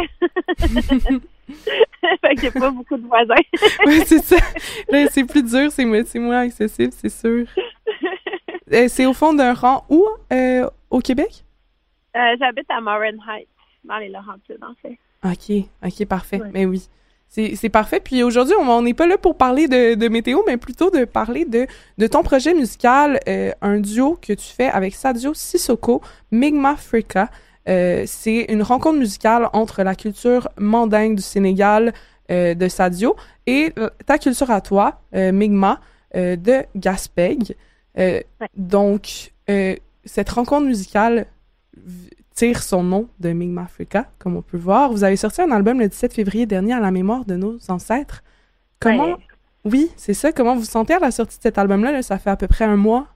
Fait qu'il n'y a pas beaucoup de voisins. Oui, c'est ça. Là, c'est plus dur, c'est, mo- c'est moins accessible, c'est sûr. Euh, c'est au fond d'un rang où, euh, au Québec? Euh, j'habite à Morin Heights, dans les Laurentides, en fait. OK, OK, parfait. Ouais. Mais oui, c'est, c'est parfait. Puis aujourd'hui, on n'est pas là pour parler de, de météo, mais plutôt de parler de, de ton projet musical, euh, un duo que tu fais avec Sadio Sissoko, Migma Africa. Euh, c'est une rencontre musicale entre la culture mandingue du Sénégal euh, de Sadio et euh, ta culture à toi, euh, Migma, euh, de Gaspègue. Euh, Ouais. Donc, euh, cette rencontre musicale v- tire son nom de Migma Africa, comme on peut voir. Vous avez sorti un album le dix-sept février dernier à la mémoire de nos ancêtres. Comment... Ouais. Oui, c'est ça. Comment vous vous sentez à la sortie de cet album-là? Là, ça fait à peu près un mois.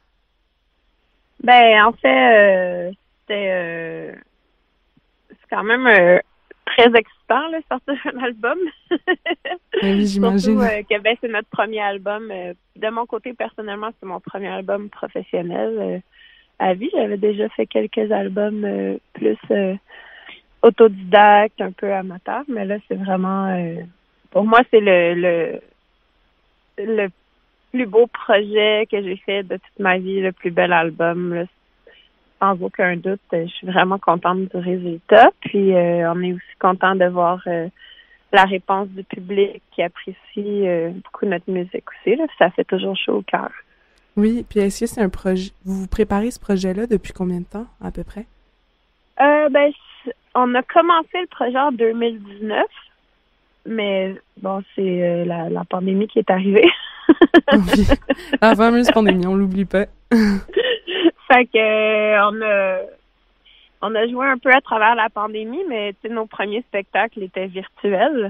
Ben, en fait, euh, c'était... euh, c'est quand même euh, très excitant, là, sortir un album. Oui, j'imagine. Surtout euh, que ben, c'est notre premier album. euh, de mon côté, personnellement, c'est mon premier album professionnel euh, à vie. J'avais déjà fait quelques albums euh, plus euh, autodidactes, un peu amateurs, mais là, c'est vraiment... euh, pour moi, c'est le, le, le plus beau projet que j'ai fait de toute ma vie, le plus bel album, là, sans aucun doute. Je suis vraiment contente du résultat. Puis euh, on est aussi content de voir euh, la réponse du public qui apprécie euh, beaucoup notre musique aussi. Là. Ça fait toujours chaud au cœur. Oui, puis est-ce que c'est un projet... Vous vous préparez ce projet-là depuis combien de temps, à peu près? Euh, ben, c- on a commencé le projet en deux mille dix-neuf, mais bon, c'est euh, la, la pandémie qui est arrivée. Oui. La fameuse pandémie, on l'oublie pas. Fait que euh, on a on a joué un peu à travers la pandémie, mais tu sais, nos premiers spectacles étaient virtuels.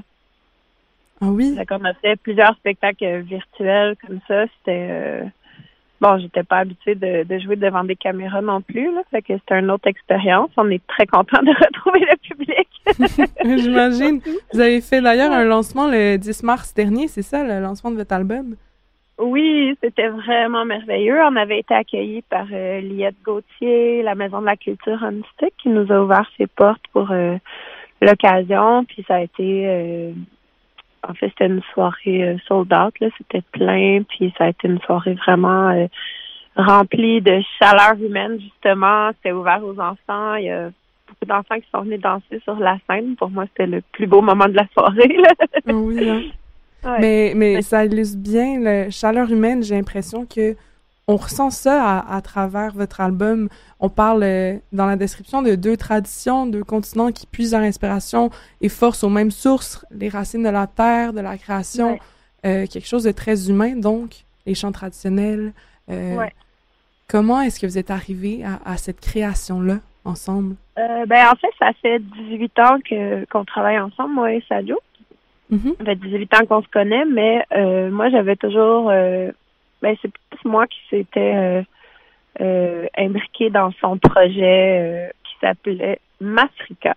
Ah oui? Fait qu'on a fait plusieurs spectacles virtuels comme ça. C'était euh, bon, j'étais pas habituée de, de jouer devant des caméras non plus, là. Fait que c'était une autre expérience. On est très contents de retrouver le public. J'imagine. Vous avez fait d'ailleurs un lancement le dix mars dernier, c'est ça, le lancement de votre album? Oui, c'était vraiment merveilleux. On avait été accueillis par euh, Liette Gauthier, la Maison de la Culture Honistique, qui nous a ouvert ses portes pour euh, l'occasion. Puis ça a été, euh, en fait, c'était une soirée euh, sold out, là. C'était plein. Puis ça a été une soirée vraiment euh, remplie de chaleur humaine, justement. C'était ouvert aux enfants. Il y a beaucoup d'enfants qui sont venus danser sur la scène. Pour moi, c'était le plus beau moment de la soirée, là. Ah oui, hein? Ouais. Mais, mais ça illustre bien la chaleur humaine. J'ai l'impression que on ressent ça à, à travers votre album. On parle euh, dans la description de deux traditions, deux continents qui puisent leur inspiration et force aux mêmes sources, les racines de la terre, de la création, Ouais. euh, quelque chose de très humain, donc les chants traditionnels. Euh, Ouais. Comment est-ce que vous êtes arrivés à, à cette création-là ensemble? Euh, ben, en fait, ça fait dix-huit ans que qu'on travaille ensemble, moi et Sadio. Mm-hmm. Ça fait dix-huit ans qu'on se connaît, mais euh, moi, j'avais toujours... Euh, ben, c'est plus moi qui s'était euh, euh, imbriquée dans son projet euh, qui s'appelait Mafrica.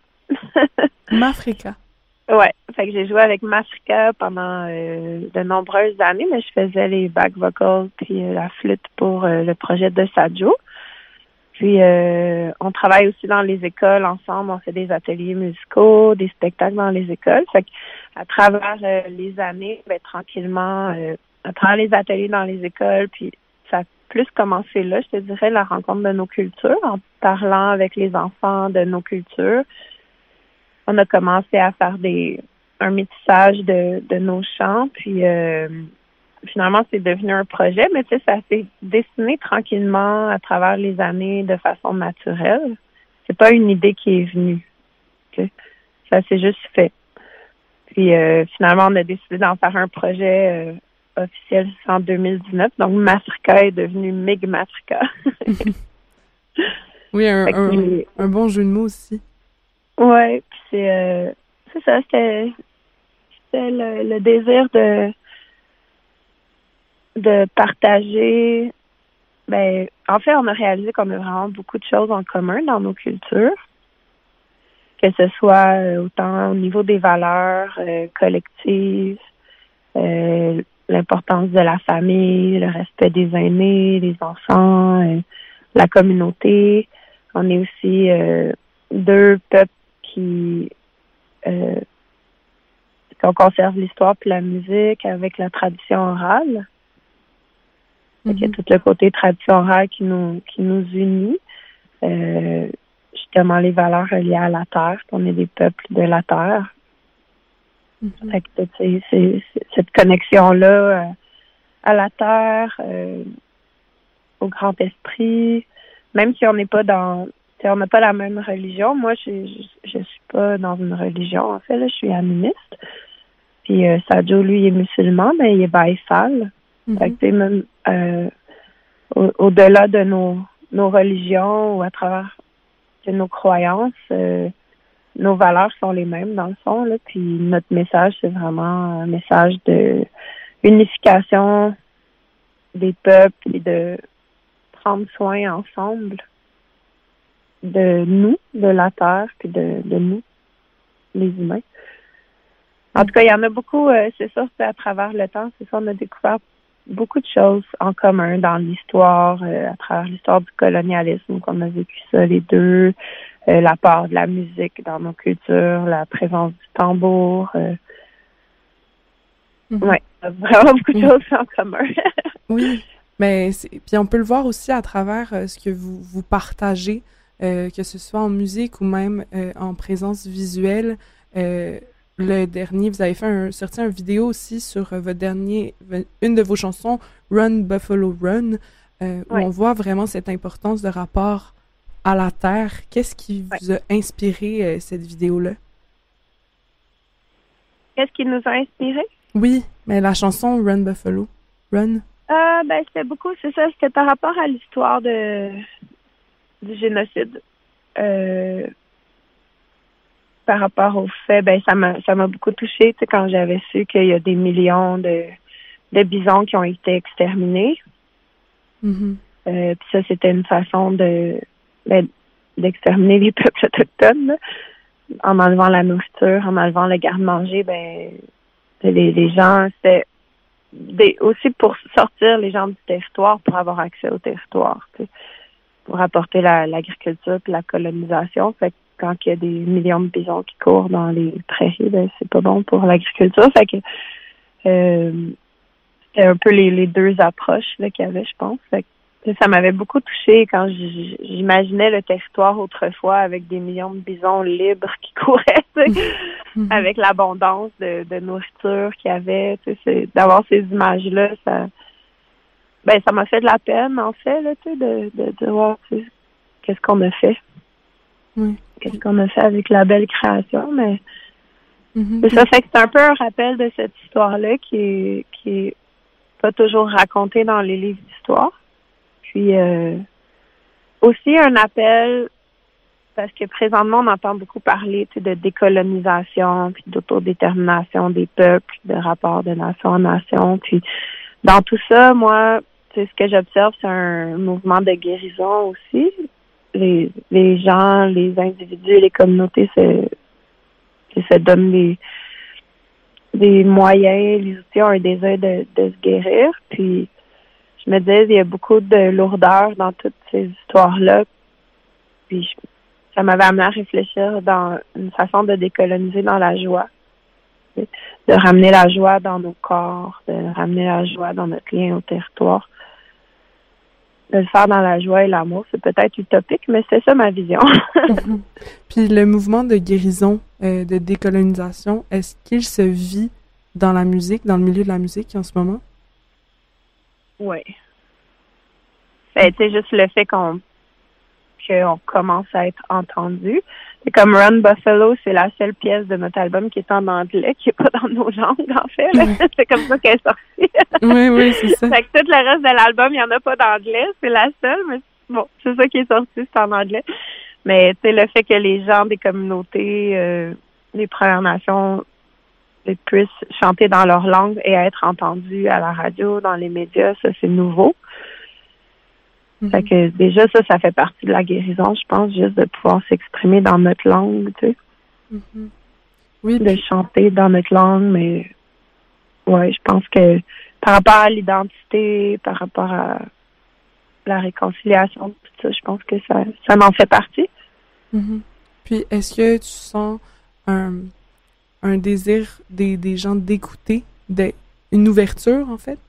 Mafrica. Ouais, fait que j'ai joué avec Mafrica pendant euh, de nombreuses années, mais je faisais les back vocals puis euh, la flûte pour euh, le projet de Sadio. Puis, euh, on travaille aussi dans les écoles ensemble. On fait des ateliers musicaux, des spectacles dans les écoles. Fait qu'à travers euh, les années, ben, tranquillement, euh, à travers les ateliers dans les écoles, puis ça a plus commencé là, je te dirais, la rencontre de nos cultures, en parlant avec les enfants de nos cultures. On a commencé à faire des un métissage de, de nos chants, puis euh, finalement, c'est devenu un projet, mais tu sais, ça s'est dessiné tranquillement à travers les années de façon naturelle. C'est pas une idée qui est venue. Okay? Ça s'est juste fait. Puis euh, finalement, on a décidé d'en faire un projet euh, officiel en deux mille dix-neuf. Donc, Mafrika est devenu Mig Mafrika. Oui, un, un, un bon jeu de mots aussi. Oui, puis c'est, euh, c'est ça, c'était, c'était le, le désir de de partager. Ben, en fait, on a réalisé qu'on a vraiment beaucoup de choses en commun dans nos cultures, que ce soit euh, autant au niveau des valeurs euh, collectives, euh, l'importance de la famille, le respect des aînés, des enfants, euh, la communauté. On est aussi euh, deux peuples qui euh, qu'on conserve l'histoire puis la musique avec la tradition orale. Mm-hmm. Il y a tout le côté tradition orale qui nous qui nous unit. Euh, justement, les valeurs reliées à la terre, qu'on est des peuples de la terre. Mm-hmm. Fait que, c'est, c'est, c'est cette connexion-là euh, à la terre, euh, au grand esprit, même si on n'est pas dans, on n'a pas la même religion. Moi, je, je je suis pas dans une religion, en fait, là, je suis animiste. Puis euh, Sadio, lui, il est musulman, mais il est baïfal. Mm-hmm. Fait que, même euh, au, au-delà de nos nos religions ou à travers de nos croyances, euh, nos valeurs sont les mêmes dans le fond, là. Puis notre message, c'est vraiment un message de unification des peuples et de prendre soin ensemble de nous, de la terre, puis de, de nous, les humains. En tout cas, il y en a beaucoup, euh, c'est ça, c'est à travers le temps, c'est ça, on a découvert beaucoup de choses en commun dans l'histoire, euh, à travers l'histoire du colonialisme, qu'on a vécu ça les deux, euh, la part de la musique dans nos cultures, la présence du tambour. Euh, mm-hmm. Ouais, vraiment beaucoup de mm-hmm. choses en commun. Oui, mais c'est, puis on peut le voir aussi à travers euh, ce que vous, vous partagez, euh, que ce soit en musique ou même euh, en présence visuelle. Euh, Le dernier, vous avez fait un, sorti une vidéo aussi sur euh, votre dernier, une de vos chansons, Run Buffalo Run, euh, où ouais. on voit vraiment cette importance de rapport à la terre. Qu'est-ce qui ouais. vous a inspiré euh, cette vidéo-là? Qu'est-ce qui nous a inspiré? Oui, mais la chanson Run Buffalo Run. Euh, ben, c'était beaucoup, c'est ça, c'était par rapport à l'histoire de du génocide. Euh, par rapport au fait, ben ça m'a ça m'a beaucoup touchée, tu sais, quand j'avais su qu'il y a des millions de de bisons qui ont été exterminés. Mm-hmm. Euh, puis ça, c'était une façon de ben, d'exterminer les peuples autochtones, là, en enlevant la nourriture, en enlevant le garde-manger. Ben les les gens, c'était des, aussi pour sortir les gens du territoire pour avoir accès au territoire, tu sais, pour apporter la, l'agriculture puis la colonisation. Fait que quand il y a des millions de bisons qui courent dans les prairies, ben c'est pas bon pour l'agriculture. Fait que euh, c'était un peu les, les deux approches là, qu'il y avait, je pense. Fait que ça m'avait beaucoup touchée quand j'imaginais le territoire autrefois avec des millions de bisons libres qui couraient, tu sais, mm-hmm. avec l'abondance de, de nourriture qu'il y avait. Tu sais, c'est, d'avoir ces images-là, ça ben ça m'a fait de la peine, en fait, là, tu sais, de, de, de voir tu sais, qu'est-ce qu'on a fait. Oui. Qu'est-ce qu'on a fait avec la belle création, mais mm-hmm. ça fait que c'est un peu un rappel de cette histoire-là qui est qui est pas toujours racontée dans les livres d'histoire. Puis euh, aussi un appel, parce que présentement on entend beaucoup parler tu sais, de décolonisation, puis d'autodétermination des peuples, de rapport de nation en nation. Puis dans tout ça, moi, tu sais, ce que j'observe, c'est un mouvement de guérison aussi. Les, les gens, les individus, les communautés se, se donnent des, des moyens, les outils ont un désir de, de se guérir. Puis je me disais, il y a beaucoup de lourdeur dans toutes ces histoires-là Puis je- ça m'avait amené à réfléchir dans une façon de décoloniser dans la joie. De ramener la joie dans nos corps, de ramener la joie dans notre lien au territoire. De le faire dans la joie et l'amour, c'est peut-être utopique, mais c'est ça ma vision. Mhm. Puis le mouvement de guérison, euh, de décolonisation, est-ce qu'il se vit dans la musique, dans le milieu de la musique en ce moment? Oui. Ben, tu sais, juste le fait qu'on qu'on commence à être entendu. C'est comme Run Buffalo, c'est la seule pièce de notre album qui est en anglais, qui est pas dans nos langues, en fait. là. C'est comme ça qu'elle est sortie. Oui, oui, c'est ça. Fait que tout le reste de l'album, il n'y en a pas d'anglais. C'est la seule, mais bon, c'est ça qui est sorti, c'est en anglais. Mais tu sais, le fait que les gens des communautés, euh, les Premières Nations, ils puissent chanter dans leur langue et être entendus à la radio, dans les médias, ça, c'est nouveau. Mhm. Fait que déjà, ça, ça fait partie de la guérison, je pense, juste de pouvoir s'exprimer dans notre langue, tu sais. Mhm. Oui, De chanter dans notre langue, mais ouais, je pense que par rapport à l'identité, par rapport à la réconciliation, tout ça, je pense que ça, ça m'en fait partie. Mhm. Puis, est-ce que tu sens un, un désir des, des gens d'écouter, de, une ouverture, en fait?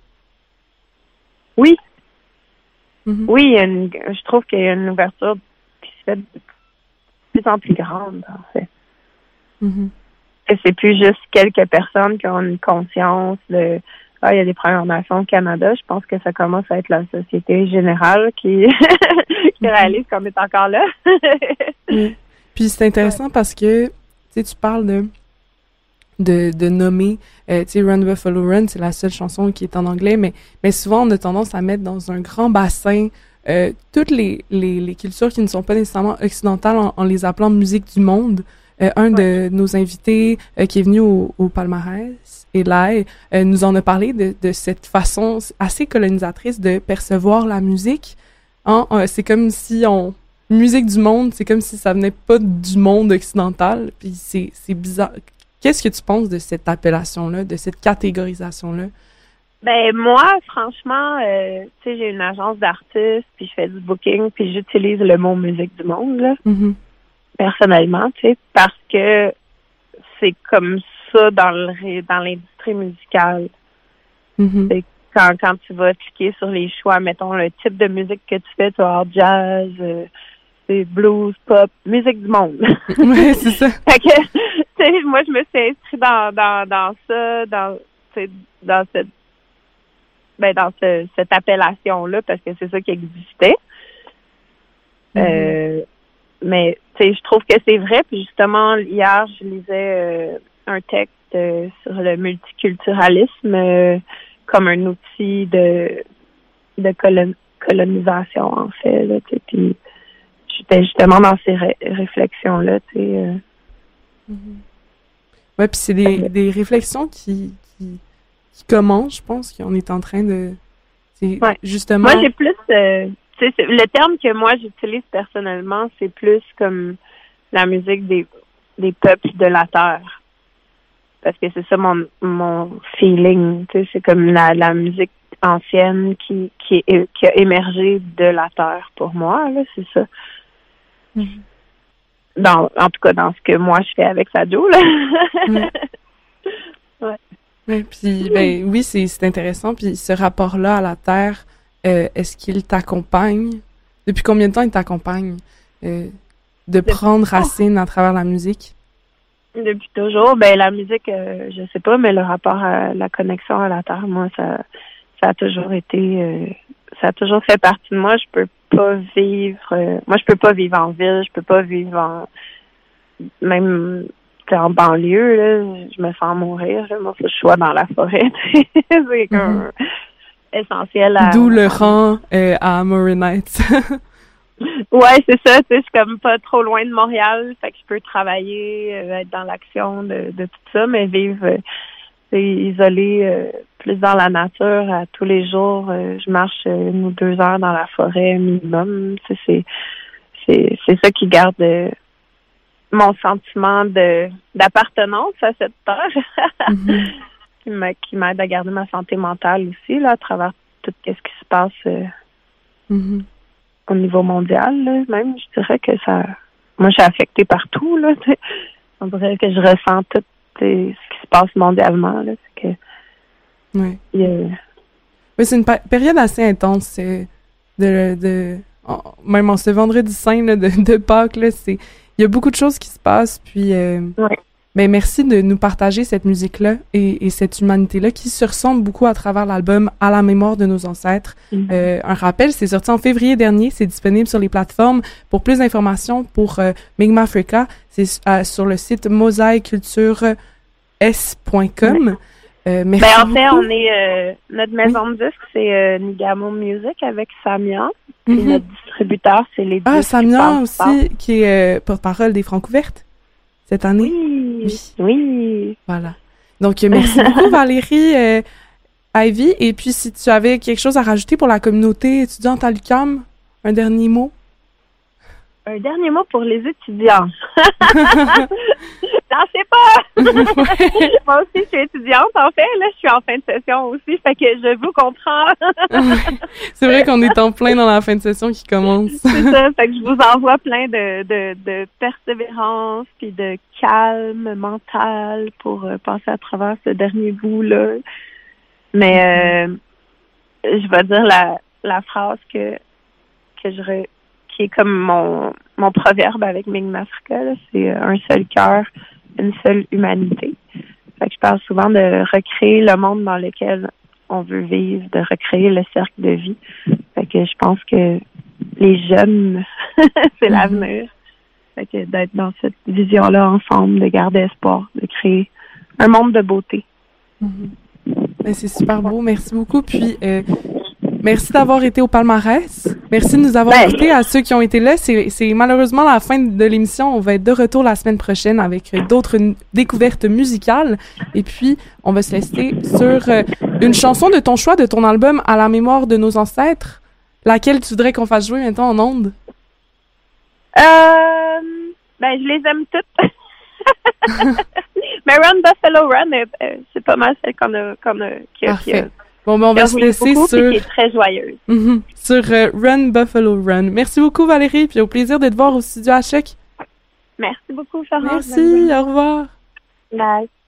Oui. Mhm. Oui, il y a une, je trouve qu'il y a une ouverture qui se fait de plus en plus grande, en fait. Mhm. Que c'est plus juste quelques personnes qui ont une conscience de ah, il y a des Premières Nations au Canada. Je pense que ça commence à être la société générale qui, qui réalise qu'on est encore là. Oui. Puis c'est intéressant parce que tu sais, tu parles de de, de nommer, euh, tu sais, Run Buffalo Run, c'est la seule chanson qui est en anglais, mais, mais souvent on a tendance à mettre dans un grand bassin euh, toutes les, les, les cultures qui ne sont pas nécessairement occidentales en, en les appelant musique du monde. Euh, un Ouais. de nos invités euh, qui est venu au, au palmarès, Eli, euh, nous en a parlé de, de cette façon assez colonisatrice de percevoir la musique. Hein? Euh, c'est comme si on... Musique du monde, c'est comme si ça venait pas du monde occidental, puis c'est, c'est bizarre. Qu'est-ce que tu penses de cette appellation-là, de cette catégorisation-là? Ben moi, franchement, euh, tu sais, j'ai une agence d'artistes, puis je fais du booking, puis j'utilise le mot musique du monde, là, Mm-hmm. personnellement, tu sais, parce que c'est comme ça dans le ré- dans l'industrie musicale. Mm-hmm. C'est quand quand tu vas cliquer sur les choix, mettons le type de musique que tu fais, tu vas avoir jazz, euh, c'est blues, pop, musique du monde. Ouais, c'est ça. Fait que, tu sais, moi, je me suis inscrite dans, dans, dans ça, dans, tu sais, dans cette, ben, dans ce, cette appellation-là, parce que c'est ça qui existait. Euh, mais, tu sais, je trouve que c'est vrai. Puis justement, hier, je lisais euh, un texte euh, sur le multiculturalisme euh, comme un outil de, de colon- colonisation, en fait, là, tu sais, puis j'étais justement dans ces ré- réflexions-là, tu sais. Euh. Ouais, puis c'est des, des réflexions qui, qui, qui commencent, je pense, qu'on est en train de... C'est Ouais. justement... Moi, j'ai plus... Euh, tu sais, c'est- le terme que moi, j'utilise personnellement, c'est plus comme la musique des, des peuples de la Terre. Parce que c'est ça mon, mon feeling, tu sais, c'est comme la, la musique ancienne qui, qui, est, qui a émergé de la Terre pour moi, là, c'est ça. Dans, en tout cas, dans ce que moi, je fais avec Sadio, là. Ouais. Ouais. Ouais, puis, ben, oui, c'est, c'est intéressant. Puis ce rapport-là à la Terre, euh, est-ce qu'il t'accompagne? Depuis combien de temps il t'accompagne euh, de prendre racine à travers la musique? Depuis toujours, ben la musique, euh, je sais pas, mais le rapport à la connexion à la terre, moi, ça, ça a toujours été, euh, ça a toujours fait partie de moi. Je peux pas vivre, euh, moi, je peux pas vivre en ville, je peux pas vivre en, même t'sais, en banlieue, là, je me sens mourir. Là. Moi, faut que je sois dans la forêt. C'est comme Mhm. essentiel à. D'où le rang euh, à Amory Nights. Ouais, c'est ça. Tu sais, je suis comme pas trop loin de Montréal, fait que je peux travailler, euh, être dans l'action de, de tout ça, mais vivre euh, c'est isolé euh, plus dans la nature à tous les jours. Euh, je marche euh, une ou deux heures dans la forêt minimum. Tu sais, c'est c'est c'est ça qui garde euh, mon sentiment de d'appartenance à cette terre, Mhm. qui m'a- qui m'aide à garder ma santé mentale aussi là à travers tout ce qui se passe. Euh, Mhm. au niveau mondial, là, même, je dirais que ça... Moi, je suis affectée partout, là, tu sais. On dirait que je ressens tout ce qui se passe mondialement, là. C'est que... Oui. Yeah. Oui, c'est une pa- période assez intense, c'est de... de en- même en ce vendredi saint là, de, de Pâques, là, c'est... Il y a beaucoup de choses qui se passent, puis... Euh, ouais. Ben, merci de nous partager cette musique-là et, et cette humanité-là qui se ressemble beaucoup à travers l'album À la mémoire de nos ancêtres. Mm-hmm. Euh, un rappel, c'est sorti en février dernier, c'est disponible sur les plateformes. Pour plus d'informations pour euh, Mi'kmaq Africa, c'est euh, sur le site mosaïque culture s point com. Ouais. Euh, merci ben, en beaucoup. fait, on est euh, notre maison oui. de disques, c'est euh, Nigamo Music avec Samia. Mm-hmm. Et notre distributeur, c'est les Ah, disques Samia aussi, qui est euh, porte-parole des Francouvertes cette année. Oui, oui. oui. Voilà. Donc, merci beaucoup, Valérie euh, Ivy. Et puis, si tu avais quelque chose à rajouter pour la communauté étudiante à l'U Q A M, un dernier mot? Un dernier mot pour les étudiants. Non, je sais pas. Moi aussi, je suis étudiante, en fait. Là, je suis en fin de session aussi, fait que je vous comprends. C'est vrai qu'on est en plein dans la fin de session qui commence. C'est ça, fait que je vous envoie plein de, de, de persévérance puis de calme mental pour euh, passer à travers ce dernier bout-là. Mais euh, je vais dire la, la phrase que, que je re, qui est comme mon, mon proverbe avec Mi'kmaq Africa, là, c'est euh, un seul cœur, une seule humanité. Fait que je parle souvent de recréer le monde dans lequel on veut vivre, de recréer le cercle de vie. Fait que je pense que les jeunes, c'est mm-hmm. l'avenir. Fait que d'être dans cette vision-là ensemble, de garder espoir, de créer un monde de beauté. Mm-hmm. Ben, c'est super beau, merci beaucoup. Puis, euh, merci d'avoir été au palmarès. Merci de nous avoir ben, écoutés à ceux qui ont été là. C'est, c'est malheureusement la fin de l'émission. On va être de retour la semaine prochaine avec d'autres n- découvertes musicales. Et puis, on va se laisser sur euh, une chanson de ton choix, de ton album À la mémoire de nos ancêtres. Laquelle tu voudrais qu'on fasse jouer maintenant en ondes? Euh, ben, je les aime toutes. Mais Run Buffalo Run, euh, c'est pas mal celle qu'on a, qu'on a, qui a, qui a Bon, ben, on va se laisser beaucoup, sur... qui est très joyeuse. Mm-hmm. Sur euh, Run Buffalo Run. Merci beaucoup, Valérie, puis au plaisir de te voir au studio à Choc. Merci beaucoup, Florence. Merci, au revoir. Bye.